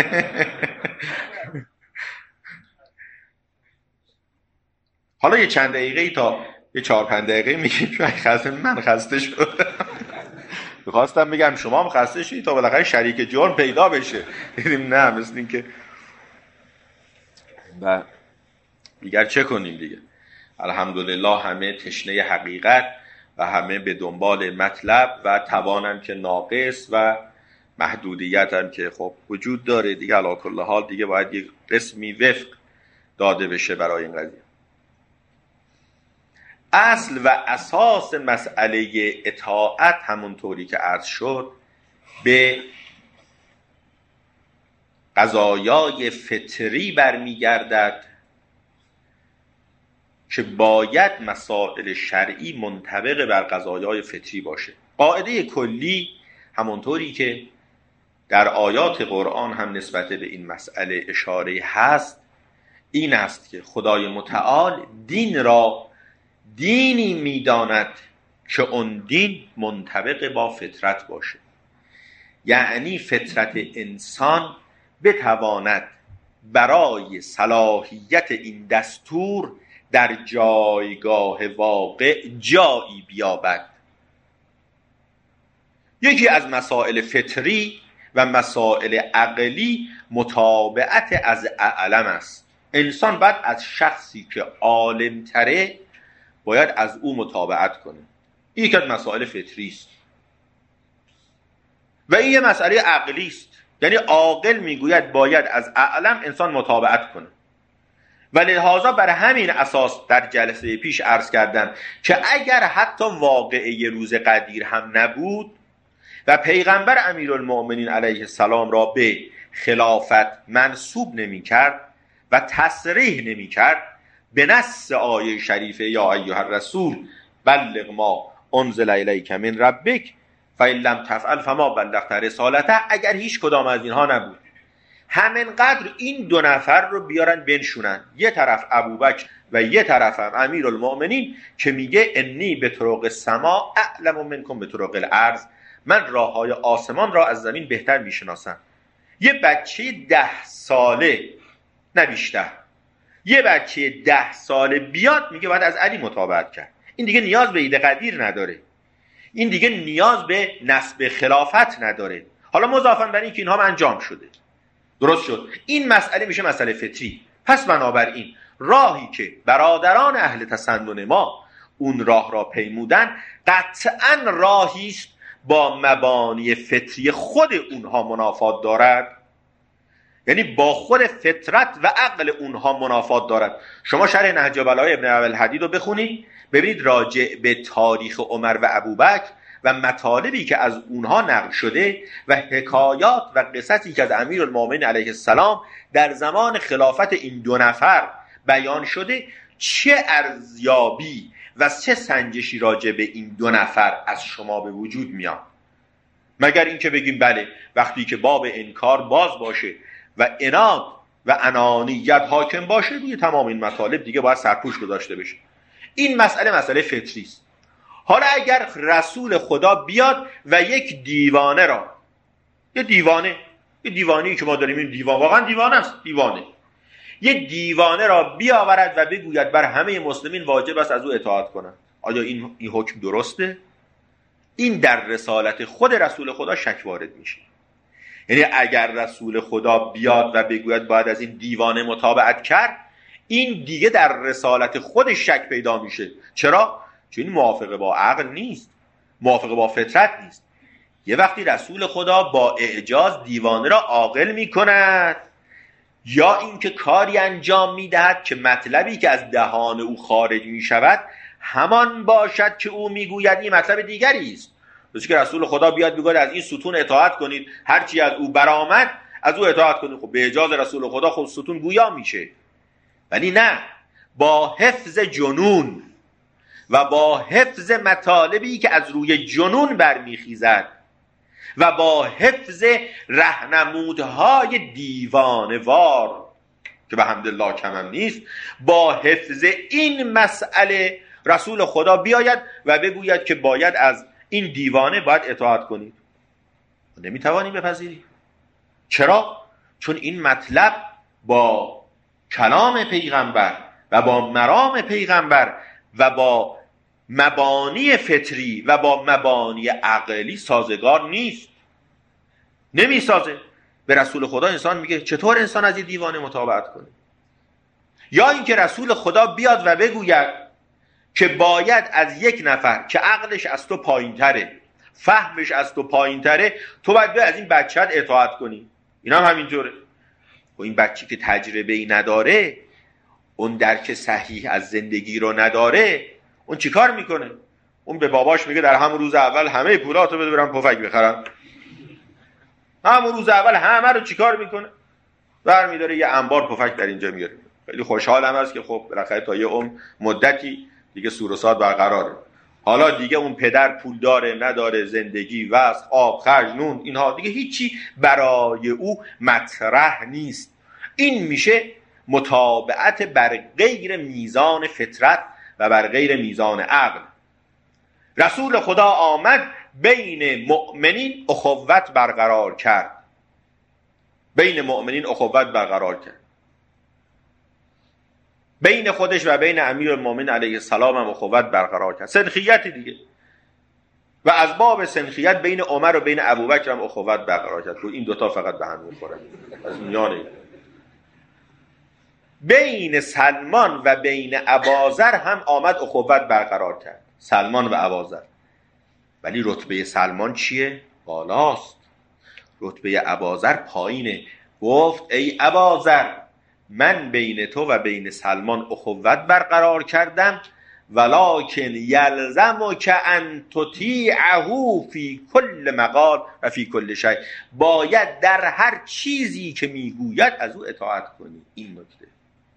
حالا یه چند دقیقه تا یه چهار پنج دقیقه میگیم که خسته من خسته شدم. میخواستم بگم شما هم خسته شدید تا بالاخره شریک جرم پیدا بشه. دیدیم نه، مثل این که و دیگر چه کنیم دیگه. الحمدلله همه تشنه حقیقت و همه به دنبال مطلب و توانم که ناقص و محدودیت هم که خب وجود داره دیگه. علی کل حال دیگه باید یک قسمی وفق داده بشه برای این قضیه. اصل و اساس مسئله اطاعت همونطوری که عرض شد به قضایای فطری برمیگردد که باید مسائل شرعی منطبق بر قضایای فطری باشه. قاعده کلی همونطوری که در آیات قرآن هم نسبت به این مسئله اشاره هست این است که خدای متعال دین را دینی میداند که اون دین منطبق با فطرت باشه، یعنی فطرت انسان بتواند برای صلاحیت این دستور در جایگاه واقع جایی بیابد. یکی از مسائل فطری و مسائل عقلی متابعت از اعلم است. انسان باید از شخصی که عالم تره باید از او متابعت کنه. این یک از مسائل فطری است و این یه مسئله عقلی است، یعنی عاقل میگوید باید از اعلم انسان متابعت کنه. و لحاظا بر همین اساس در جلسه پیش عرض کردم که اگر حتی واقعه روز قدیر هم نبود و پیغمبر امیرالمؤمنین علیه السلام را به خلافت منسوب نمی کرد و تصریح نمی کرد به نص آیه شریفه یا ایها الرسول بلغ ما انزل الیک من ربک فإن لم تفعل فما بلغت رسالته، اگر هیچ کدام از اینها نبود همینقدر این دو نفر رو بیارن بنشونن، یه طرف ابوبکر و یه طرف هم امیرالمؤمنین که میگه انی به طرق السما اعلم منکم به طرق الارض، من راههای آسمان را از زمین بهتر میشناسم. یه بچه ده ساله، نه بیشتر، یه بچه ده ساله بیاد میگه باید از علی متابعت کرد، این دیگه نیاز به ایده قدیر نداره، این دیگه نیاز به نسب خلافت نداره. حالا مضافاً بر این که اینها انجام شده، درست شد، این مسئله میشه مسئله فطری. پس بنابراین راهی که برادران اهل تسنن ما اون راه را پیمودن قطعاً راهی است با مبانی فطری خود اونها منافات دارد، یعنی با خود فطرت و عقل اونها منافات دارد. شما شرح نهج البلاغه ابن ابوالحدید رو بخونید، ببینید راجع به تاریخ عمر و ابوبکر و مطالبی که از اونها نقل شده و حکایات و قصصی که از امیرالمومنین علیه السلام در زمان خلافت این دو نفر بیان شده، چه ارزیابی و چه سنجشی راجع به این دو نفر از شما به وجود میاد، مگر اینکه بگیم بله وقتی که باب انکار باز باشه و عناد و انانیت حاکم باشه روی تمام این مطالب دیگه باید سرپوش گذاشته بشه. این مسئله مسئله فطری است. حالا اگر رسول خدا بیاد و یک دیوانه را، یه دیوانه، یه دیوانی که ما داریم، این دیوان واقعا دیوانه است، دیوانه، یه دیوانه را بیاورد و بگوید بر همه مسلمین واجب است از او اطاعت کنند، آیا این این حکم درسته؟ این در رسالت خود رسول خدا شک وارد میشه. یعنی اگر رسول خدا بیاد و بگوید باید از این دیوانه متابعت کرد، این دیگه در رسالت خودش شک پیدا میشه. چرا؟ چون این موافقه با عقل نیست، موافقه با فطرت نیست. یه وقتی رسول خدا با اعجاز دیوانه را عاقل میکند، یا اینکه کاری انجام میدهد که مطلبی که از دهان او خارج میشود همان باشد که او میگوید، این مطلب دیگری است. درسته که رسول خدا بیاد بگوید از این ستون اطاعت کنید، هرچی از او برآمد از او اطاعت کنید، خب به اجاز رسول خدا خود ستون گویا میشه. ولی نه، با حفظ جنون و با حفظ مطالبی که از روی جنون برمیخیزد و با حفظ رهنمودهای دیوانوار که به حمدالله کمم نیست، با حفظ این مسئله رسول خدا بیاید و بگوید که باید از این دیوانه باید اطاعت کنید. نمیتوانیم بپذیریم. چرا؟ چون این مطلب با کلام پیغمبر و با مرام پیغمبر و با مبانی فطری و با مبانی عقلی سازگار نیست، نمیسازه. به رسول خدا انسان میگه چطور انسان از این دیوانه متابعت کنه؟ یا اینکه رسول خدا بیاد و بگوید که باید از یک نفر که عقلش از تو پایین تره، فهمش از تو پایین تره، تو باید به از این بچه‌ت اطاعت کنی. این هم همینطوره. و این بچه که تجربه‌ای نداره، اون درک صحیح از زندگی رو نداره، اون چی کار میکنه؟ اون به باباش میگه در همون روز اول همه پولاتو بده برم پفک بخرم. همون روز اول همه رو چی کار میکنه؟ برمیداره یه انبار پفک در اینجا میاره. خیلی خوشحالم است که خب بالاخره تا یه عمر مدتی دیگه سور و ساد برقراره. حالا دیگه اون پدر پول داره نداره، زندگی، واسه آب، خرج، نون، اینها دیگه هیچی برای او مطرح نیست. این میشه متابعت بر غیر میزان فطرت و بر غیر میزان عقل. رسول خدا آمد بین مؤمنین اخوت برقرار کرد، بین مؤمنین اخوت برقرار کرد، بین خودش و بین امیرالمومنین علیه السلام هم اخوت برقرار کرد. سنخیت دیگه، و از باب سنخیت بین عمر و بین ابوبکر هم اخوت برقرار کرد. این دوتا فقط به هم میخورن از میانه. بین سلمان و بین ابازر هم آمد اخوت برقرار کرد، سلمان و ابازر. ولی رتبه سلمان چیه؟ بالاست، رتبه ابازر پایینه. گفت ای ابازر، من بین تو و بین سلمان اخوت برقرار کردم، ولکن یلزمک ان تطیعه فی کل مقال و فی کل شیء، باید در هر چیزی که میگوید از او اطاعت کنی. این نکته،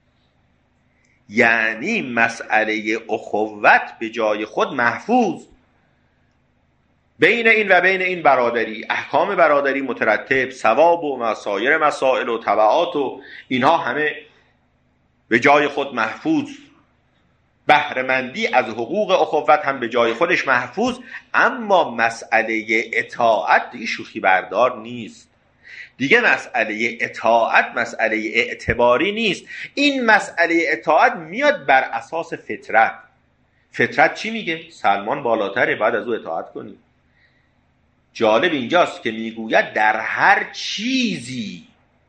یعنی مسئله اخوت به جای خود محفوظ. بین این و بین این برادری، احکام برادری مترتب، ثواب و مسایر مسائل و تبعات و اینها همه به جای خود محفوظ، بهره‌مندی از حقوق اخوت هم به جای خودش محفوظ. اما مسئله اطاعت دیگه شوخی بردار نیست. دیگه مسئله اطاعت مسئله اعتباری نیست. این مسئله اطاعت میاد بر اساس فطرت. فطرت چی میگه؟ سلمان بالاتره، بعد از او اطاعت کنی. جالب اینجاست که میگوید در هر چیزی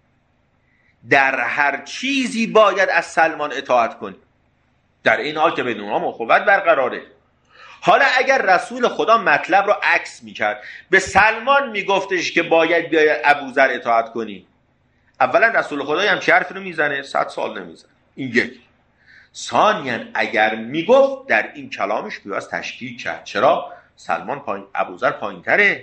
در هر چیزی باید از سلمان اطاعت کنی، در این حال که بدون اونها اخوت برقراره. حالا اگر رسول خدا مطلب رو عکس میکرد، به سلمان میگفتش که باید بیای ابوذر اطاعت کنی، اولا رسول خدا هم چه حرفی رو میزنه؟ صد سال نمیزنه. این یک. ثانیاً اگر میگفت در این کلامش بیاز تشکیک کرد. چرا؟ سلمان پایین، ابوذر پایینتره،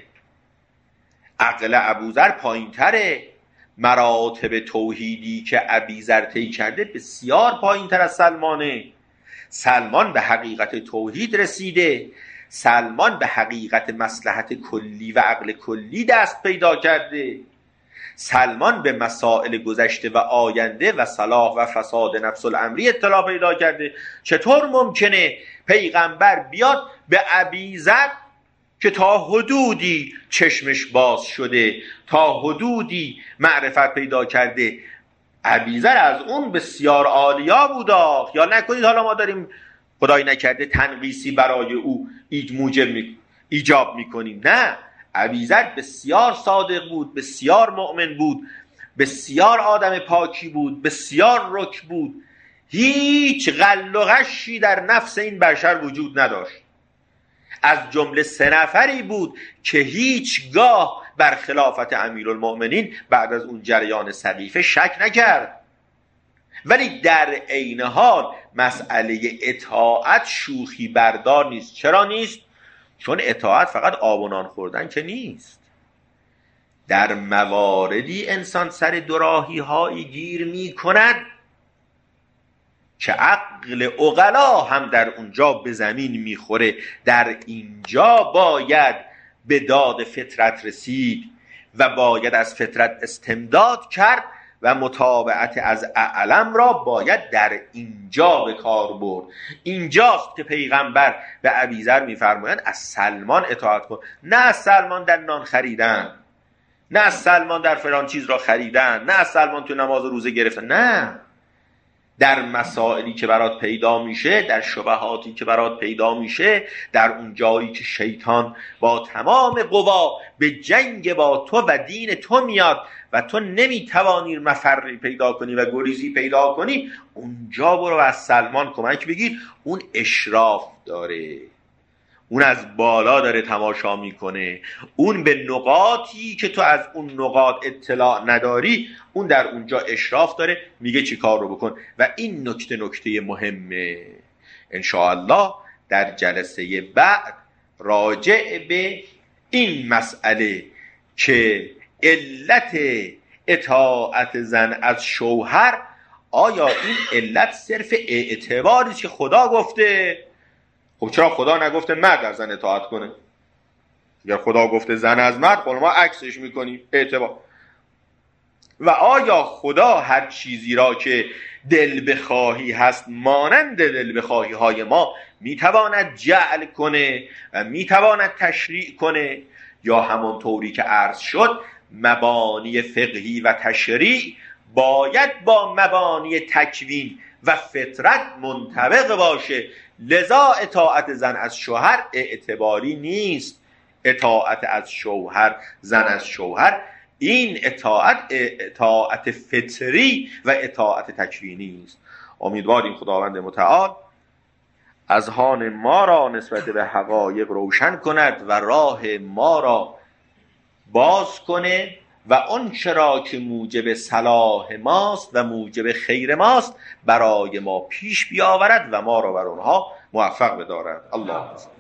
عقل ابوذر پایینتره، مراتب توحیدی که ابیذر طی کرده بسیار پایینتر از سلمانه. سلمان به حقیقت توحید رسیده، سلمان به حقیقت مصلحت کلی و عقل کلی دست پیدا کرده، سلمان به مسائل گذشته و آینده و صلاح و فساد نفس الامری اطلاع پیدا کرده. چطور ممکنه پیغمبر بیاد به ابیذر که تا حدودی چشمش باز شده، تا حدودی معرفت پیدا کرده، ابیذر از اون بسیار عالیا بودا، یا نکنید حالا ما داریم خدای نکرده تنقیسی برای او موجب می... ایجاب میکنیم. نه، ابیذر بسیار صادق بود، بسیار مؤمن بود، بسیار آدم پاکی بود، بسیار رک بود، هیچ غل و غشی در نفس این بشر وجود نداشت. از جمله سه نفری بود که هیچگاه بر خلافت امیرالمؤمنین بعد از اون جریان سقیفه شک نکرد. ولی در عین حال مسئله اطاعت شوخی بردار نیست. چرا نیست؟ چون اطاعت فقط آب و نان خوردن که نیست. در مواردی انسان سر دوراهی هایی گیر می کند که عقل عقلا هم در اونجا به زمین میخوره. در اینجا باید به داد فطرت رسید و باید از فطرت استمداد کرد و متابعت از اعلم را باید در اینجا به کار برد. اینجاست که پیغمبر به ابیذر میفرمایند از سلمان اطاعت کن، نه از سلمان در نان خریدن، نه از سلمان در فلان چیز را خریدن، نه از سلمان تو نماز و روزه گرفتن. نه، در مسائلی که برات پیدا میشه، در شبهاتی که برات پیدا میشه، در اون جایی که شیطان با تمام قوا به جنگ با تو و دین تو میاد و تو نمیتوانی مفری پیدا کنی و گریزی پیدا کنی، اونجا برو از سلمان کمک بگیر. اون اشراف داره، اون از بالا داره تماشا میکنه، اون به نقاطی که تو از اون نقاط اطلاع نداری اون در اونجا اشراف داره، میگه چی کار رو بکن. و این نکته نکته مهمه. انشاءالله در جلسه بعد راجع به این مسئله که علت اطاعت زن از شوهر، آیا این علت صرف اعتباری که خدا گفته؟ خب چرا خدا نگفته مرد از زن اطاعت کنه؟ اگر خدا گفته زن از مرد، خب ما عکسش میکنیم اعتبار. و آیا خدا هر چیزی را که دل بخواهی هست مانند دل بخواهی های ما میتواند جعل کنه و میتواند تشریع کنه، یا همون طوری که عرض شد مبانی فقهی و تشریع باید با مبانی تکوین و فطرت منطبق باشه؟ لذا اطاعت زن از شوهر اعتباری نیست. اطاعت از شوهر، زن از شوهر، این اطاعت اطاعت فطری و اطاعت تکوینی است. امیدواریم خداوند متعال اذهان ما را نسبت به حقایق روشن کند و راه ما را باز کنه و آن چرا که موجب صلاح ماست و موجب خیر ماست برای ما پیش بیاورد و ما را بر آنها موفق بدارد. الله